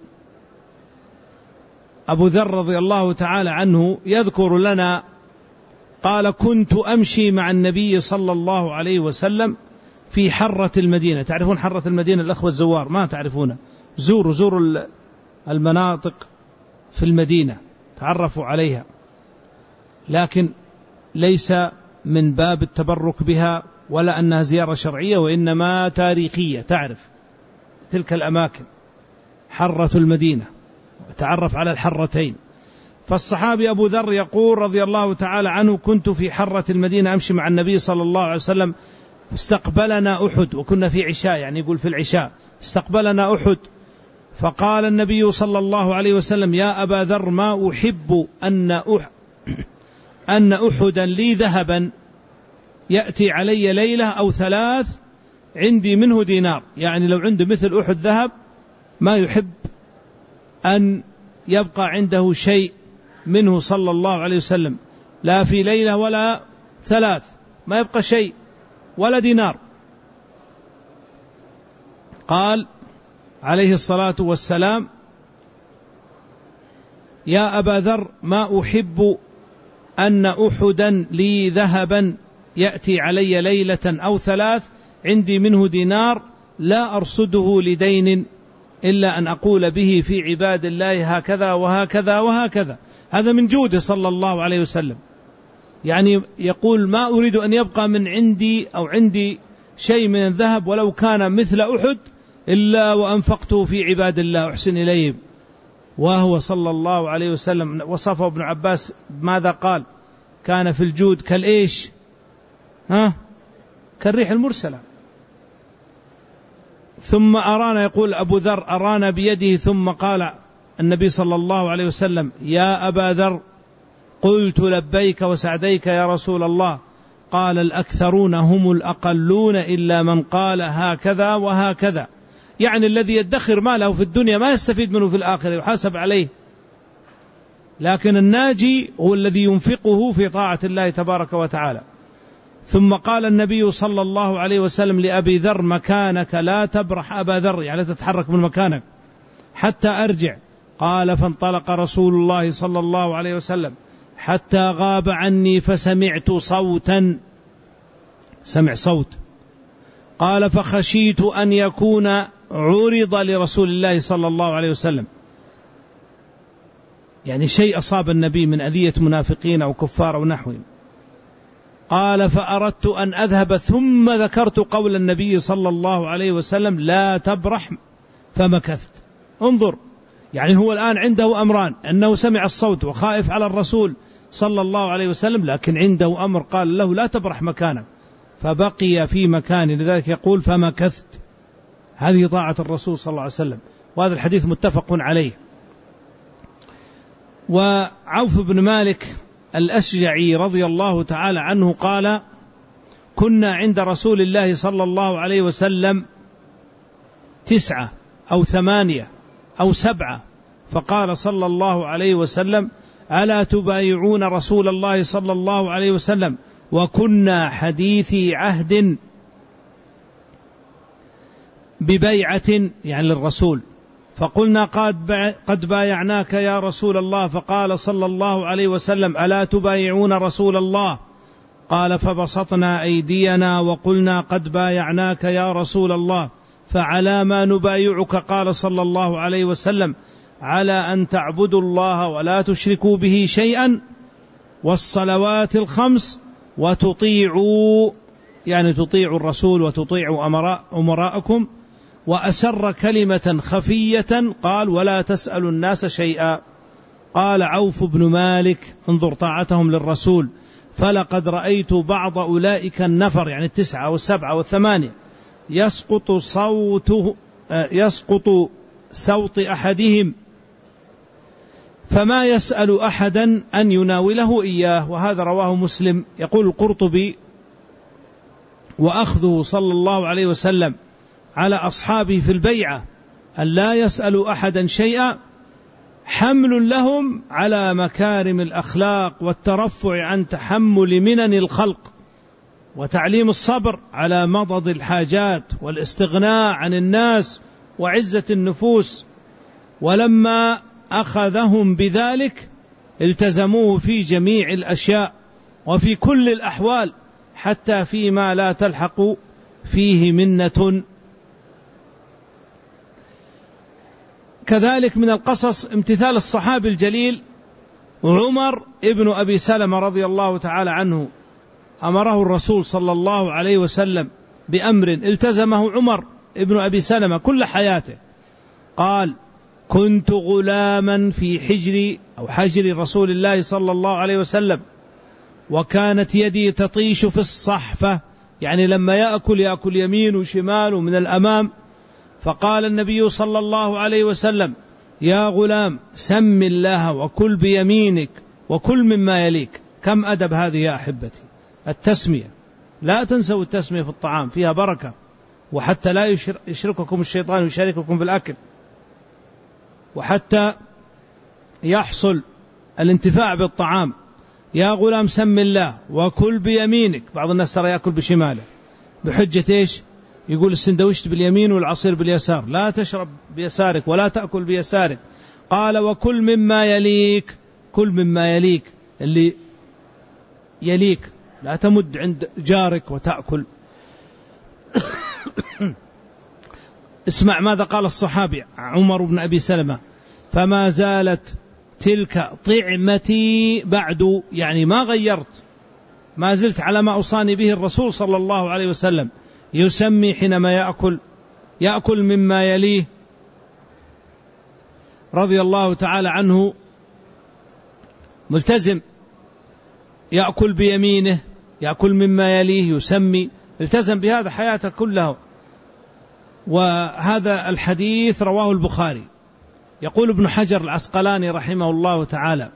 أبو ذر رضي الله تعالى عنه يذكر لنا قال كنت أمشي مع النبي صلى الله عليه وسلم في حرة المدينة. تعرفون حرة المدينة الأخوة الزوار؟ ما تعرفون، زوروا زوروا المناطق في المدينة تعرفوا عليها، لكن ليس من باب التبرك بها ولا أنها زيارة شرعية، وإنما تاريخية. تعرف تلك الأماكن حرة المدينة، تعرف على الحرتين. فالصحابي أبو ذر يقول رضي الله تعالى عنه: كنت في حرة المدينة أمشي مع النبي صلى الله عليه وسلم، استقبلنا أحد، وكنا في عشاء، يعني يقول في العشاء استقبلنا أحد، فقال النبي صلى الله عليه وسلم: يا أبا ذر، ما أحب أن أح أن أحدا لي ذهبا يأتي علي ليلة أو ثلاث عندي منه دينار، يعني لو عنده مثل أحد ذهب ما يحب أن يبقى عنده شيء منه صلى الله عليه وسلم، لا في ليلة ولا ثلاث، ما يبقى شيء ولا دينار. قال عليه الصلاة والسلام: يا أبا ذر، ما أحب أن أحدا لي ذهبا يأتي علي ليلة أو ثلاث عندي منه دينار لا أرصده لدين إلا أن أقول به في عباد الله هكذا وهكذا وهكذا. هذا من جوده صلى الله عليه وسلم، يعني يقول: ما أريد أن يبقى من عندي أو عندي شيء من الذهب ولو كان مثل أحد إلا وأنفقته في عباد الله أحسن إليهم. وهو صلى الله عليه وسلم وصفه ابن عباس ماذا قال؟ كان في الجود كالإيش؟ ها؟ كالريح المرسلة. ثم أرانا، يقول أبو ذر: أرانا بيده، ثم قال النبي صلى الله عليه وسلم: يا أبا ذر، قلت لبيك وسعديك يا رسول الله. قال: الأكثرون هم الأقلون إلا من قال هكذا وهكذا، يعني الذي يدخر ماله في الدنيا ما يستفيد منه في الآخرة، يحاسب عليه، لكن الناجي هو الذي ينفقه في طاعة الله تبارك وتعالى. ثم قال النبي صلى الله عليه وسلم لأبي ذر: مكانك، لا تبرح أبا ذر، يعني لا تتحرك من مكانك حتى أرجع. قال: فانطلق رسول الله صلى الله عليه وسلم حتى غاب عني، فسمعت صوتا، سمع صوت، قال: فخشيت أن يكون عرض لرسول الله صلى الله عليه وسلم، يعني شيء أصاب النبي من أذية منافقين أو كفار أو نحوهم. قال: فأردت أن أذهب، ثم ذكرت قول النبي صلى الله عليه وسلم: لا تبرح، فمكثت. انظر، يعني هو الآن عنده أمران: أنه سمع الصوت وخائف على الرسول صلى الله عليه وسلم، لكن عنده أمر قال له: لا تبرح مكانك، فبقي في مكانه. لذلك يقول: فمكثت. هذه طاعة الرسول صلى الله عليه وسلم، وهذا الحديث متفق عليه. وعوف بن مالك الأشجعي رضي الله تعالى عنه قال: كنا عند رسول الله صلى الله عليه وسلم تسعة أو ثمانية أو سبعة، فقال صلى الله عليه وسلم: ألا تبايعون رسول الله صلى الله عليه وسلم؟ وكنا حديثي عهد ببيعة، يعني للرسول، فقلنا: قد بايعناك يا رسول الله. فقال صلى الله عليه وسلم: ألا تبايعون رسول الله؟ قال: فبسطنا أيدينا وقلنا: قد بايعناك يا رسول الله. فعلى ما نبايعك؟ قال صلى الله عليه وسلم: على أن تعبدوا الله ولا تشركوا به شيئا، والصلوات الخمس، وتطيعوا، يعني تطيعوا الرسول وتطيعوا أمراء أمراءكم، وأسر كلمة خفية قال: ولا تسألوا الناس شيئا. قال عوف بن مالك: انظر طاعتهم للرسول، فلقد رأيت بعض أولئك النفر، يعني التسعة والسبعة والثمانية، يسقط صوته يسقط صوت أحدهم فما يسأل أحدا أن يناوله إياه. وهذا رواه مسلم. يقول القرطبي: وأخذه صلى الله عليه وسلم على أصحابه في البيعة أن لا يسألوا أحدا شيئا حمل لهم على مكارم الأخلاق والترفع عن تحمل منن الخلق، وتعليم الصبر على مضض الحاجات، والاستغناء عن الناس، وعزة النفوس. ولما أخذهم بذلك التزموه في جميع الأشياء وفي كل الأحوال، حتى فيما لا تلحق فيه منة. كذلك من القصص امتثال الصحابي الجليل عمر ابن أبي سلمة رضي الله تعالى عنه، أمره الرسول صلى الله عليه وسلم بأمر التزمه عمر ابن أبي سلمة كل حياته. قال: كنت غلاما في حجر أو حجر رسول الله صلى الله عليه وسلم، وكانت يدي تطيش في الصحفة، يعني لما يأكل يأكل يمين وشمال ومن الأمام. فقال النبي صلى الله عليه وسلم: يا غلام سم الله وكل بيمينك وكل مما يليك. كم أدب هذه يا أحبتي، التسمية، لا تنسوا التسمية في الطعام، فيها بركة، وحتى لا يشرككم الشيطان ويشارككم في الأكل، وحتى يحصل الانتفاع بالطعام. يا غلام سم الله وكل بيمينك. بعض الناس ترى يأكل بشماله بحجة إيش؟ يقول السندويشت باليمين والعصير باليسار. لا تشرب بيسارك ولا تأكل بيسارك. قال: وكل مما يليك. كل مما يليك، اللي يليك، لا تمد عند جارك وتأكل. اسمع ماذا قال الصحابي عمر بن أبي سلمة: فما زالت تلك طعمتي بعد، يعني ما غيرت، ما زلت على ما أوصاني به الرسول صلى الله عليه وسلم، يسمي حينما يأكل، يأكل مما يليه. رضي الله تعالى عنه، ملتزم، يأكل بيمينه، يأكل مما يليه، يسمي، التزم بهذا حياته كلها. وهذا الحديث رواه البخاري. يقول ابن حجر العسقلاني رحمه الله تعالى: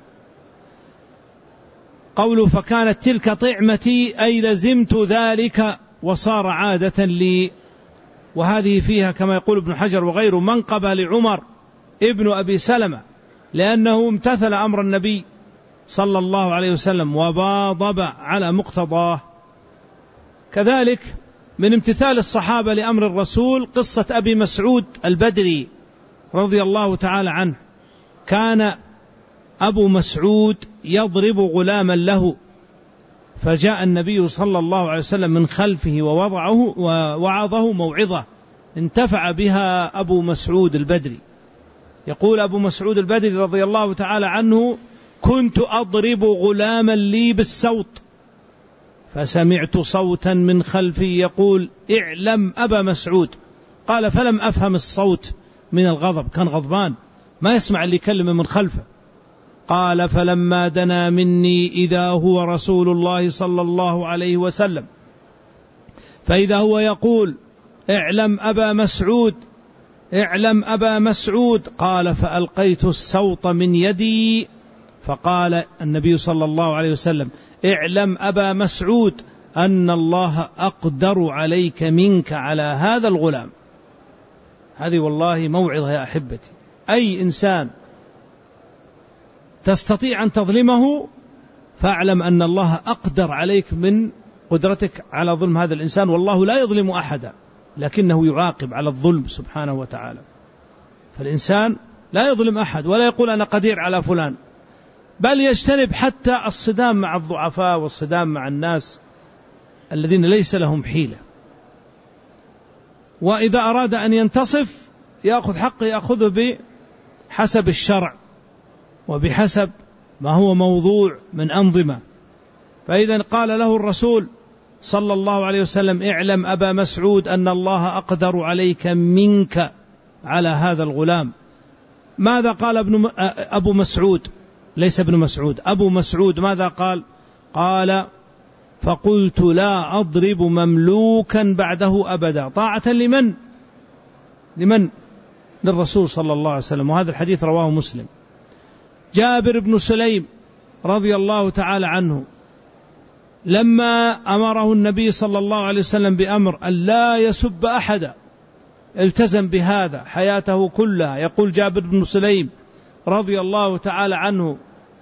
قوله فكانت تلك طعمتي أي لزمت ذلك وصار عادة لي. وهذه فيها كما يقول ابن حجر وغيره منقبة لعمر ابن أبي سلمة، لأنه امتثل أمر النبي صلى الله عليه وسلم وواظب على مقتضاه. كذلك من امتثال الصحابة لأمر الرسول قصة أبي مسعود البدري رضي الله تعالى عنه. كان أبو مسعود يضرب غلاما له، فجاء النبي صلى الله عليه وسلم من خلفه ووضعه ووعظه موعظة انتفع بها أبو مسعود البدري. يقول أبو مسعود البدري رضي الله تعالى عنه: كنت أضرب غلاما لي بالسوط، فسمعت صوتا من خلفي يقول: اعلم أبا مسعود. قال: فلم أفهم الصوت من الغضب، كان غضبان ما يسمع اللي يكلمه من خلفه. قال: فلما دنا مني إذا هو رسول الله صلى الله عليه وسلم، فإذا هو يقول: اعلم أبا مسعود، اعلم أبا مسعود. قال: فألقيت السوط من يدي، فقال النبي صلى الله عليه وسلم: اعلم أبا مسعود أن الله أقدر عليك منك على هذا الغلام. هذه والله موعظة يا أحبتي. أي إنسان تستطيع أن تظلمه فاعلم أن الله أقدر عليك من قدرتك على ظلم هذا الإنسان. والله لا يظلم أحدا، لكنه يعاقب على الظلم سبحانه وتعالى. فالإنسان لا يظلم أحد ولا يقول أنا قدير على فلان، بل يجتنب حتى الصدام مع الضعفاء والصدام مع الناس الذين ليس لهم حيلة. وإذا أراد أن ينتصف يأخذ حقه، يأخذه بحسب الشرع وبحسب ما هو موضوع من أنظمة. فإذا قال له الرسول صلى الله عليه وسلم: اعلم أبا مسعود أن الله أقدر عليك منك على هذا الغلام. ماذا قال ابن أبو مسعود؟ ليس ابن مسعود، أبو مسعود ماذا قال؟ قال: فقلت لا أضرب مملوكا بعده أبدا. طاعة لمن؟ لمن؟ للرسول صلى الله عليه وسلم. وهذا الحديث رواه مسلم. جابر بن سليم رضي الله تعالى عنه لما أمره النبي صلى الله عليه وسلم بأمر أن لا يسب أحدا التزم بهذا حياته كلها. يقول جابر بن سليم رضي الله تعالى عنه،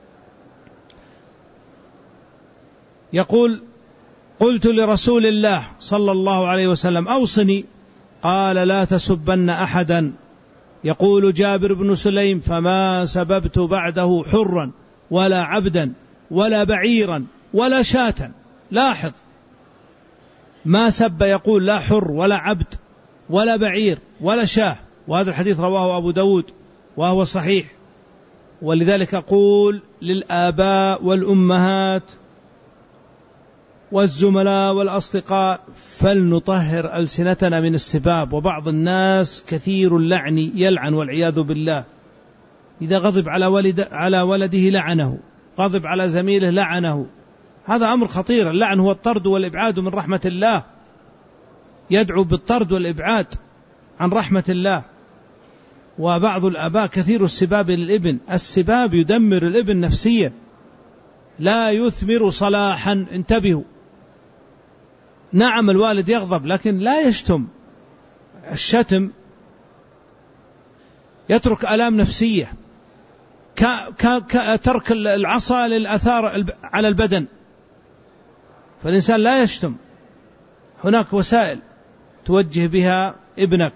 يقول: قلت لرسول الله صلى الله عليه وسلم أوصني، قال: لا تسبن أحدا. يقول جابر بن سليم: فما سببت بعده حرا ولا عبدا ولا بعيرا ولا شاة. لاحظ، ما سب، يقول لا حر ولا عبد ولا بعير ولا شاه. وهذا الحديث رواه أبو داود وهو صحيح. ولذلك أقول للآباء والأمهات والزملاء والأصدقاء: فلنطهر ألسنتنا من السباب. وبعض الناس كثير اللعن يلعن والعياذ بالله، إذا غضب على ولد على ولده لعنه، غضب على زميله لعنه. هذا أمر خطير. اللعن هو الطرد والإبعاد من رحمة الله، يدعو بالطرد والإبعاد عن رحمة الله. وبعض الآباء كثير السباب للابن، السباب يدمر الابن نفسيا، لا يثمر صلاحا. انتبهوا. نعم الوالد يغضب لكن لا يشتم. الشتم يترك آلام نفسية كترك العصا للأثار على البدن. فالإنسان لا يشتم، هناك وسائل توجه بها ابنك.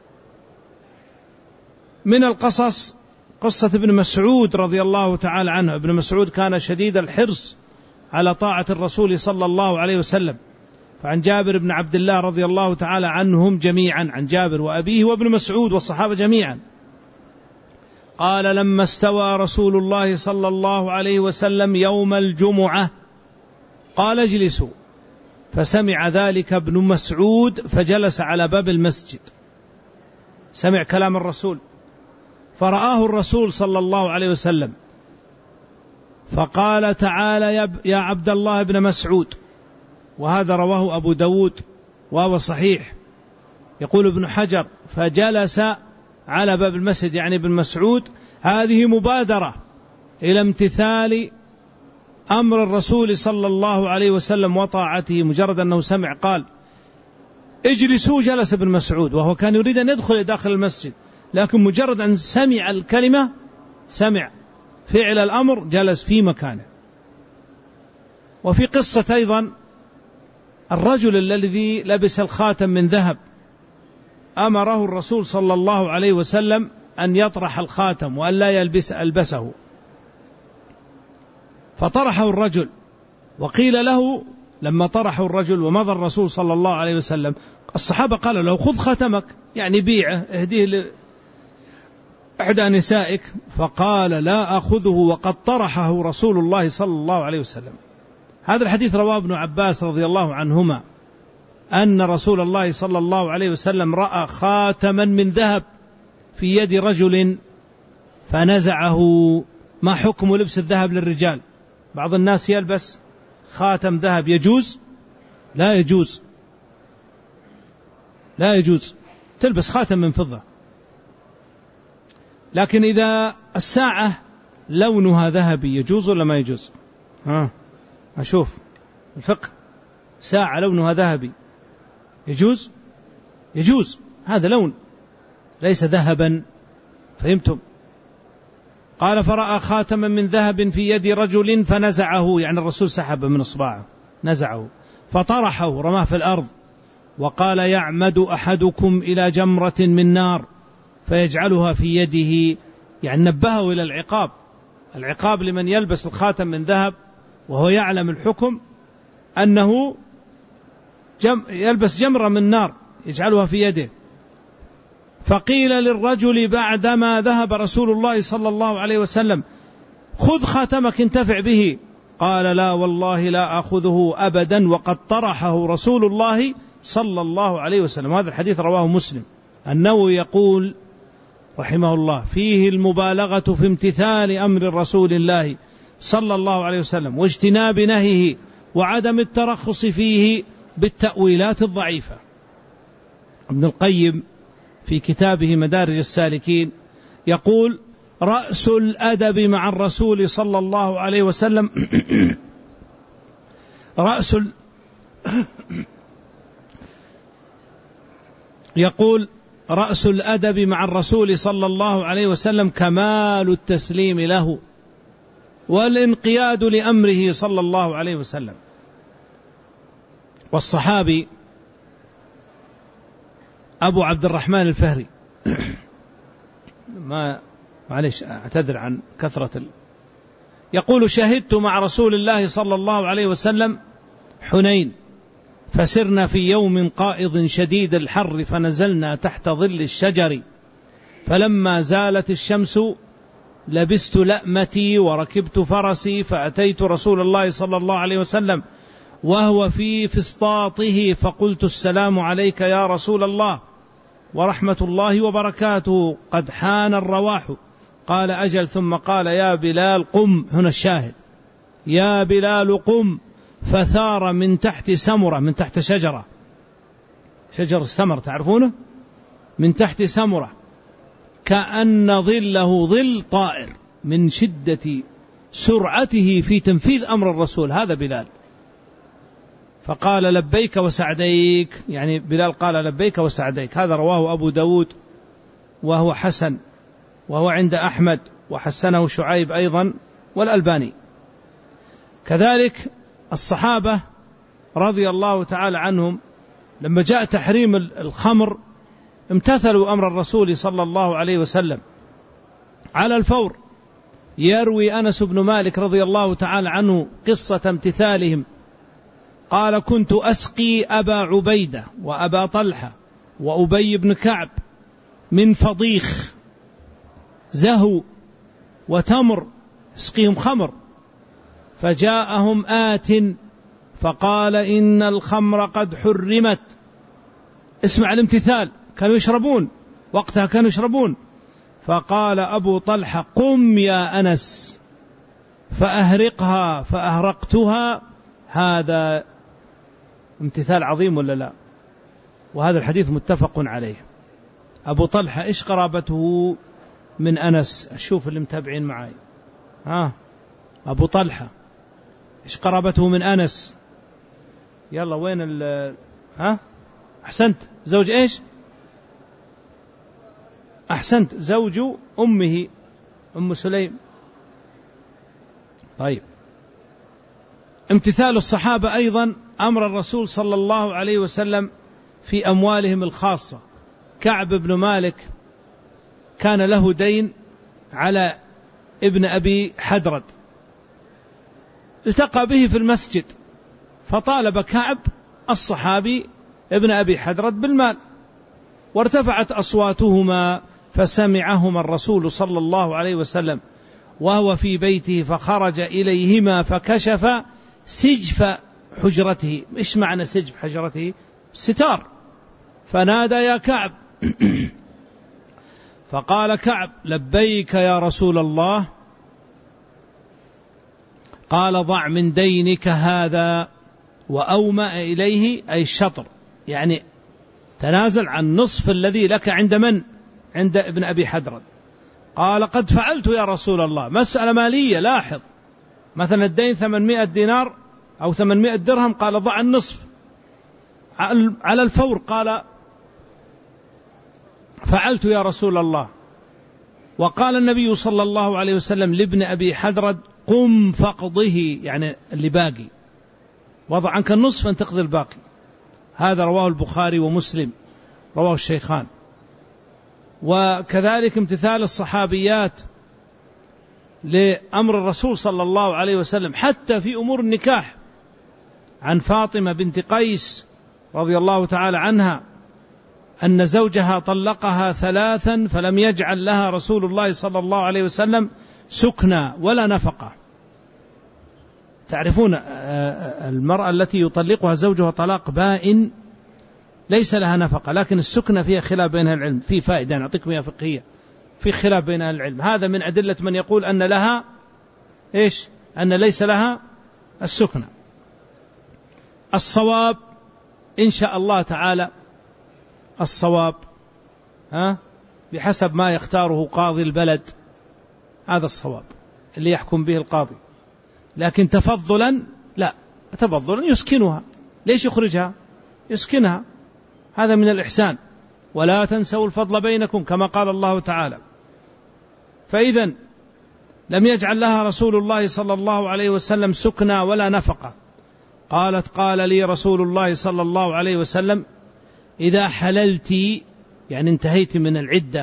من القصص قصة ابن مسعود رضي الله تعالى عنه. ابن مسعود كان شديد الحرص على طاعة الرسول صلى الله عليه وسلم. فعن جابر بن عبد الله رضي الله تعالى عنهم جميعا، عن جابر وأبيه وابن مسعود والصحابة جميعا، قال: لما استوى رسول الله صلى الله عليه وسلم يوم الجمعة قال: اجلسوا. فسمع ذلك ابن مسعود فجلس على باب المسجد، سمع كلام الرسول، فرآه الرسول صلى الله عليه وسلم فقال: تعالى يا عبد الله بن مسعود. وهذا رواه أبو داود وهو صحيح. يقول ابن حجر: فجلس على باب المسجد، يعني ابن مسعود. هذه مبادرة إلى امتثال أمر الرسول صلى الله عليه وسلم وطاعته. مجرد أنه سمع قال: اجلسوا، جلس ابن مسعود، وهو كان يريد أن يدخل داخل المسجد، لكن مجرد أن سمع الكلمة، سمع فعل الأمر، جلس في مكانه. وفي قصة أيضا الرجل الذي لبس الخاتم من ذهب، أمره الرسول صلى الله عليه وسلم أن يطرح الخاتم وأن لا يلبس ألبسه، فطرحه الرجل. وقيل له لما طرحه الرجل ومضى الرسول صلى الله عليه وسلم، الصحابة قالوا له: خذ خاتمك، يعني بيعه، اهديه لإحدى نسائك. فقال: لا أخذه وقد طرحه رسول الله صلى الله عليه وسلم. هذا الحديث رواه ابن عباس رضي الله عنهما أن رسول الله صلى الله عليه وسلم رأى خاتما من ذهب في يد رجل فنزعه. ما حكم لبس الذهب للرجال؟ بعض الناس يلبس خاتم ذهب، يجوز؟ لا يجوز، لا يجوز. تلبس خاتم من فضة. لكن إذا الساعة لونها ذهبي يجوز ولا ما يجوز؟ ها أشوف الفقه، ساعة لونها ذهبي يجوز؟ يجوز، هذا لون ليس ذهبا. فهمتم؟ قال: فرأى خاتما من ذهب في يد رجل فنزعه، يعني الرسول سحب من إصبعه، نزعه فطرحه، رماه في الأرض، وقال: يعمد أحدكم إلى جمرة من نار فيجعلها في يده، يعني نبهه إلى العقاب. العقاب لمن يلبس الخاتم من ذهب وهو يعلم الحكم أنه جم يلبس جمرة من نار يجعلها في يده. فقيل للرجل بعدما ذهب رسول الله صلى الله عليه وسلم: خذ خاتمك انتفع به. قال: لا والله لا أخذه أبدا وقد طرحه رسول الله صلى الله عليه وسلم. هذا الحديث رواه مسلم. النووي يقول رحمه الله: فيه المبالغة في امتثال أمر رسول الله صلى الله عليه وسلم واجتناب نهيه وعدم الترخص فيه بالتأويلات الضعيفة. ابن القيم في كتابه مدارج السالكين يقول: رأس الأدب مع الرسول صلى الله عليه وسلم رأس ال... يقول: رأس الأدب مع الرسول صلى الله عليه وسلم كمال التسليم له والانقياد لأمره صلى الله عليه وسلم. والصحابي أبو عبد الرحمن الفهري ما معلش أعتذر عن كثرة ال... يقول: شهدت مع رسول الله صلى الله عليه وسلم حنين، فسرنا في يوم قائض شديد الحر فنزلنا تحت ظل الشجر، فلما زالت الشمس لبست لأمتي وركبت فرسي فأتيت رسول الله صلى الله عليه وسلم وهو في فسطاطه، فقلت: السلام عليك يا رسول الله ورحمة الله وبركاته، قد حان الرواح قال أجل، ثم قال يا بلال قم، هنا الشاهد، يا بلال قم، فثار من تحت سمرة، من تحت شجرة، شجر السمر تعرفونه، من تحت سمرة كأن ظله ظل طائر من شدة سرعته في تنفيذ أمر الرسول. هذا بلال. فقال لبيك وسعديك، يعني بلال قال لبيك وسعديك. هذا رواه أبو داود وهو حسن، وهو عند أحمد، وحسنه شعيب أيضا والألباني. كذلك الصحابة رضي الله تعالى عنهم لما جاء تحريم الخمر امتثلوا أمر الرسول صلى الله عليه وسلم على الفور. يروي أنس بن مالك رضي الله تعالى عنه قصة امتثالهم، قال كنت أسقي أبا عبيدة وأبا طلحة وأبي بن كعب من فضيخ زهو وتمر، اسقيهم خمر، فجاءهم آت فقال إن الخمر قد حرمت. اسمع الامتثال، كانوا يشربون وقتها، كانوا يشربون. فقال أبو طلحة قم يا أنس فأهرقها، فأهرقتها. هذا امتثال عظيم ولا لا؟ وهذا الحديث متفق عليه. أبو طلحة إيش قرابته من أنس؟ أشوف اللي متابعين معي، ها أبو طلحة إيش قرابته من أنس؟ يلا وين ال ها أحسنت، زوج إيش؟ أحسنت، زوج أمه أم سليم. طيب، امتثال الصحابة أيضا أمر الرسول صلى الله عليه وسلم في أموالهم الخاصة. كعب بن مالك كان له دين على ابن أبي حدرد، التقى به في المسجد، فطالب كعب الصحابي ابن أبي حدرد بالمال، وارتفعت أصواتهما فسمعهما الرسول صلى الله عليه وسلم وهو في بيته، فخرج إليهما فكشف سجف حجرته. إيش معنى سجف حجرته؟ ستار. فنادى يا كعب فقال كعب لبيك يا رسول الله. قال ضع من دينك هذا، وأومأ إليه أي الشطر، يعني تنازل عن نصف الذي لك عند من؟ عند ابن أبي حدرد. قال قد فعلت يا رسول الله. مسألة مالية، لاحظ، مثلا الدين ثمانمائة دينار أو ثمانمائة درهم، قال ضع النصف على الفور. قال فعلت يا رسول الله. وقال النبي صلى الله عليه وسلم لابن أبي حدرد قم فاقضه، يعني اللي باقي، وضع عنك النصف أن تقضي الباقي. هذا رواه البخاري ومسلم، رواه الشيخان. وكذلك امتثال الصحابيات لأمر الرسول صلى الله عليه وسلم حتى في أمور النكاح. عن فاطمة بنت قيس رضي الله تعالى عنها أن زوجها طلقها ثلاثا فلم يجعل لها رسول الله صلى الله عليه وسلم سكنى ولا نفقة. تعرفون المرأة التي يطلقها زوجها طلاق بائن ليس لها نفقة، لكن السكنى فيها خلاف بين العلم، في فائدة نعطيكم يا فقهية، في خلاف بين العلم. هذا من أدلة من يقول أن لها إيش؟ أن ليس لها السكنى. الصواب إن شاء الله تعالى، الصواب ها بحسب ما يختاره قاضي البلد، هذا الصواب اللي يحكم به القاضي. لكن تفضلا لا، تفضلا يسكنها. ليش يخرجها؟ يسكنها، هذا من الإحسان. ولا تنسوا الفضل بينكم كما قال الله تعالى. فإذا لم يجعل لها رسول الله صلى الله عليه وسلم سكنى ولا نفقة. قالت قال لي رسول الله صلى الله عليه وسلم إذا حللت، يعني انتهيت من العدة،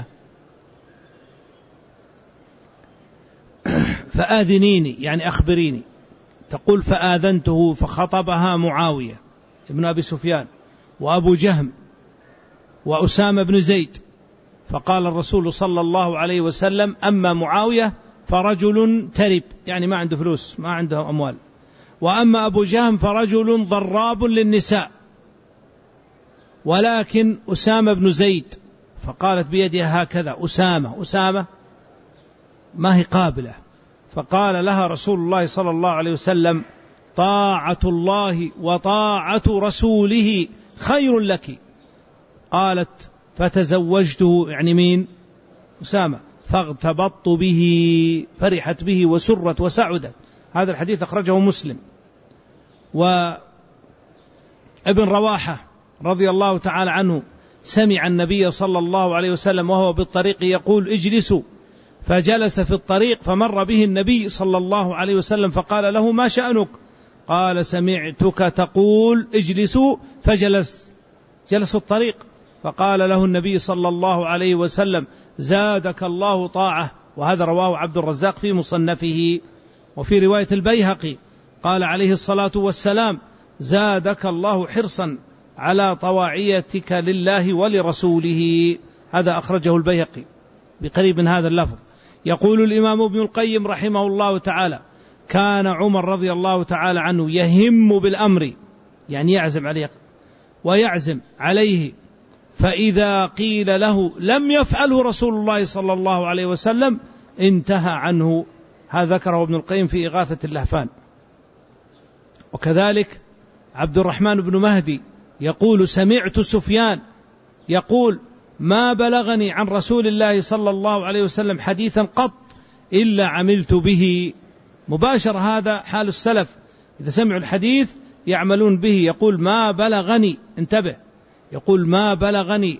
فآذنيني، يعني أخبريني. تقول فآذنته، فخطبها معاوية ابن أبي سفيان وأبو جهم وأسامة بن زيد. فقال الرسول صلى الله عليه وسلم أما معاوية فرجل ترب، يعني ما عنده فلوس، ما عنده أموال، وأما أبو جهم فرجل ضراب للنساء، ولكن أسامة بن زيد، فقالت بيدها هكذا أسامة أسامة، ما هي قابلة، فقال لها رسول الله صلى الله عليه وسلم: طاعة الله وطاعة رسوله خير لك. قالت: فتزوجته، يعني مين؟ أسامة، فاغتبطت به، فرحت به وسرت وسعدت. هذا الحديث أخرجه مسلم. وابن رواحة رضي الله تعالى عنه سمع النبي صلى الله عليه وسلم وهو بالطريق يقول: اجلسوا، فجلس في الطريق، فمر به النبي صلى الله عليه وسلم فقال له: ما شأنك؟ قال: سمعتك تقول اجلسوا فجلست. جلس الطريق، فقال له النبي صلى الله عليه وسلم: زادك الله طاعة. وهذا رواه عبد الرزاق في مصنفه. وفي رواية البيهقي قال عليه الصلاة والسلام: زادك الله حرصا على طواعيتك لله ولرسوله. هذا أخرجه البيهقي بقريب من هذا اللفظ. يقول الإمام ابن القيم رحمه الله تعالى: كان عمر رضي الله تعالى عنه يهم بالأمر، يعني يعزم عليه ويعزم عليه، فإذا قيل له لم يفعله رسول الله صلى الله عليه وسلم انتهى عنه. هذا ذكره ابن القيم في إغاثة اللهفان. وكذلك عبد الرحمن بن مهدي يقول: سمعت سفيان يقول: ما بلغني عن رسول الله صلى الله عليه وسلم حديثا قط إلا عملت به. مباشر هذا حال السلف، إذا سمعوا الحديث يعملون به. يقول: ما بلغني، انتبه، يقول: ما بلغني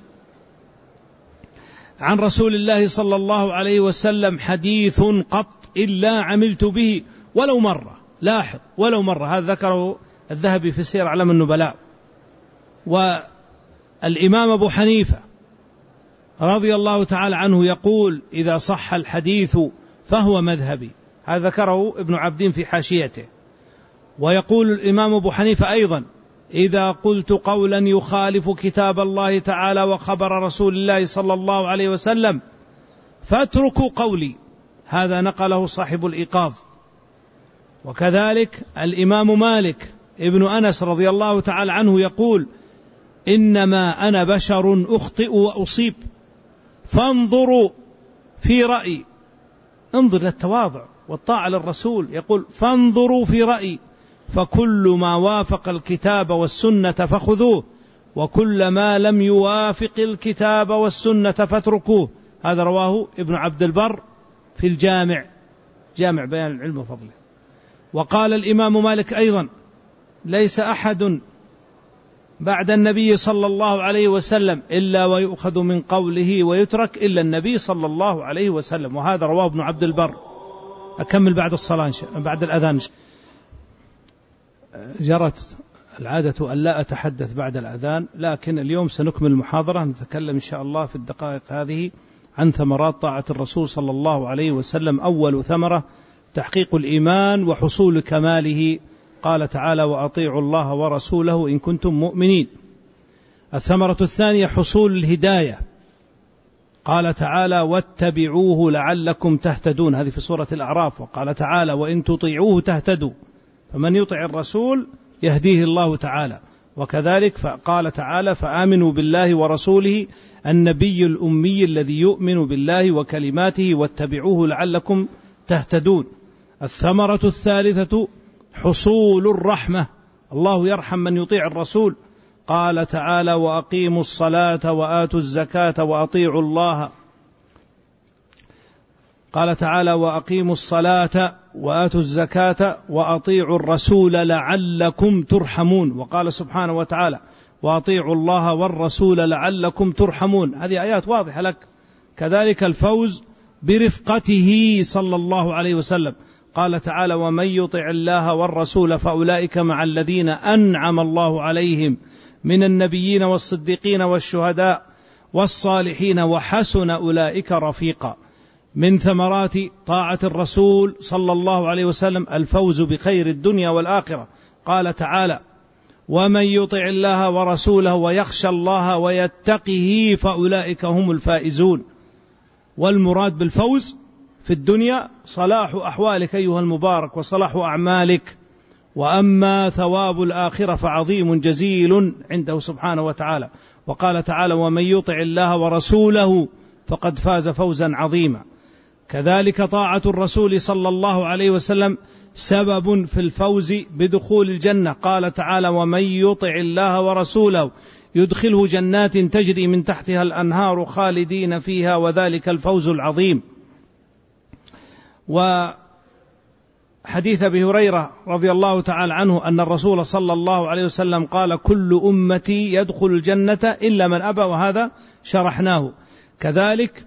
عن رسول الله صلى الله عليه وسلم حديث قط إلا عملت به ولو مرة. لاحظ، ولو مرة، هذا ذكره الذهبي في سير أعلام النبلاء. والإمام أبو حنيفة رضي الله تعالى عنه يقول: إذا صح الحديث فهو مذهبي. هذا ذكره ابن عبدين في حاشيته. ويقول الإمام أبو حنيفة أيضا: إذا قلت قولا يخالف كتاب الله تعالى وخبر رسول الله صلى الله عليه وسلم فاتركوا قولي. هذا نقله صاحب الإيقاظ. وكذلك الإمام مالك ابن أنس رضي الله تعالى عنه يقول: إنما أنا بشر أخطئ وأصيب فانظروا في رأيي. انظر للتواضع والطاعة للرسول، يقول: فانظروا في رأيي، فكل ما وافق الكتاب والسنة فخذوه، وكل ما لم يوافق الكتاب والسنة فاتركوه. هذا رواه ابن عبد البر في الجامع، جامع بيان العلم وفضله. وقال الإمام مالك أيضا: ليس أحد بعد النبي صلى الله عليه وسلم إلا ويؤخذ من قوله ويترك إلا النبي صلى الله عليه وسلم. وهذا رواه ابن عبد البر. أكمل بعد الصلاة بعد الأذان. جرت العادة أن لا أتحدث بعد الأذان، لكن اليوم سنكمل المحاضرة، نتكلم إن شاء الله في الدقائق هذه عن ثمرات طاعة الرسول صلى الله عليه وسلم. أول ثمرة تحقيق الإيمان وحصول كماله. قال تعالى: وأطيعوا الله ورسوله إن كنتم مؤمنين. الثمرة الثانية حصول الهداية. قال تعالى: واتبعوه لعلكم تهتدون. هذه في سورة الأعراف. وقال تعالى: وإن تطيعوه تهتدوا. فمن يطع الرسول يهديه الله تعالى. وكذلك فقال تعالى: فآمنوا بالله ورسوله النبي الأمي الذي يؤمن بالله وكلماته واتبعوه لعلكم تهتدون. الثمرة الثالثة حصول الرحمة. الله يرحم من يطيع الرسول. قال تعالى: وأقيموا الصلاة وآتوا الزكاة وأطيعوا الله. قال تعالى: وأقيموا الصلاة وآتوا الزكاة وأطيعوا الرسول لعلكم ترحمون. وقال سبحانه وتعالى: وأطيعوا الله والرسول لعلكم ترحمون. هذه آيات واضحة لك. كذلك الفوز برفقته صلى الله عليه وسلم. قال تعالى: ومن يطع الله والرسول فأولئك مع الذين أنعم الله عليهم من النبيين والصديقين والشهداء والصالحين وحسن أولئك رفيقا. من ثمرات طاعة الرسول صلى الله عليه وسلم الفوز بخير الدنيا والآخرة. قال تعالى: ومن يطع الله ورسوله ويخشى الله ويتقه فأولئك هم الفائزون. والمراد بالفوز في الدنيا صلاح أحوالك أيها المبارك وصلاح أعمالك. وأما ثواب الآخرة فعظيم جزيل عنده سبحانه وتعالى. وقال تعالى: ومن يطع الله ورسوله فقد فاز فوزا عظيما. كذلك طاعة الرسول صلى الله عليه وسلم سبب في الفوز بدخول الجنة. قال تعالى: ومن يطع الله ورسوله يدخله جنات تجري من تحتها الأنهار خالدين فيها وذلك الفوز العظيم. وحديث أبي هريرة رضي الله تعالى عنه أن الرسول صلى الله عليه وسلم قال: كل أمتي يدخل الجنة إلا من أبى، وهذا شرحناه. كذلك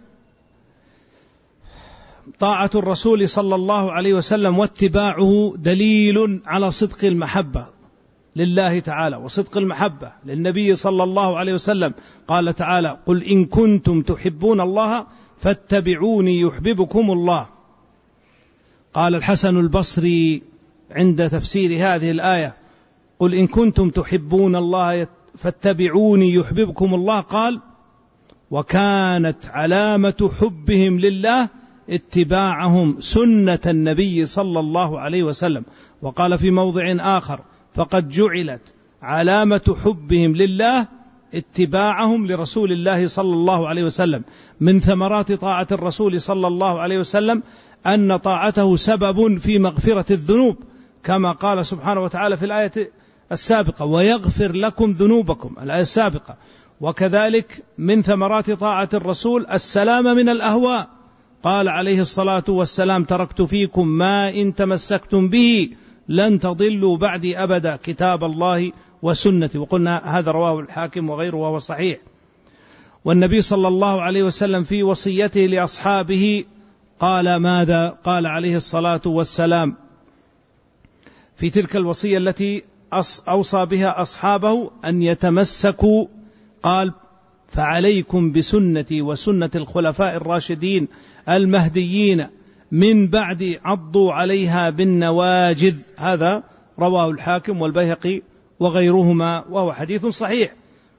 طاعة الرسول صلى الله عليه وسلم واتباعه دليل على صدق المحبة لله تعالى وصدق المحبة للنبي صلى الله عليه وسلم. قال تعالى: قل إن كنتم تحبون الله فاتبعوني يحببكم الله. قال الحسن البصري عند تفسير هذه الآية: قل إن كنتم تحبون الله فاتبعوني يحببكم الله، قال: وكانت علامة حبهم لله اتباعهم سنة النبي صلى الله عليه وسلم. وقال في موضع آخر: فقد جعلت علامة حبهم لله اتباعهم لرسول الله صلى الله عليه وسلم. من ثمرات طاعة الرسول صلى الله عليه وسلم أن طاعته سبب في مغفرة الذنوب، كما قال سبحانه وتعالى في الآية السابقة: ويغفر لكم ذنوبكم، الآية السابقة. وكذلك من ثمرات طاعة الرسول السلام من الأهواء. قال عليه الصلاة والسلام: تركت فيكم ما إن تمسكتم به لن تضلوا بعدي أبدا، كتاب الله وسنتي. وقلنا هذا رواه الحاكم وغيره وهو صحيح. والنبي صلى الله عليه وسلم في وصيته لأصحابه قال ماذا؟ قال عليه الصلاة والسلام في تلك الوصية التي أوصى بها أصحابه أن يتمسكوا، قال: فعليكم بسنتي وسنة الخلفاء الراشدين المهديين من بعد عضوا عليها بالنواجذ. هذا رواه الحاكم والبيهقي وغيرهما وهو حديث صحيح.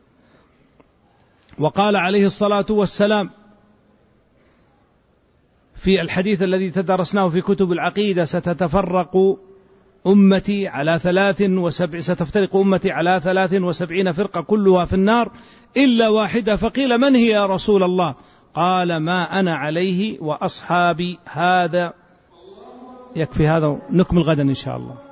وقال عليه الصلاة والسلام في الحديث الذي تدرسناه في كتب العقيدة: ستتفرق أمتي على ثلاث وسبع ستفترق أمتي على ثلاث وسبعين فرقة كلها في النار إلا واحدة. فقيل: من هي يا رسول الله؟ قال: ما أنا عليه وأصحابي. هذا يكفي، هذا نكمل غدا إن شاء الله.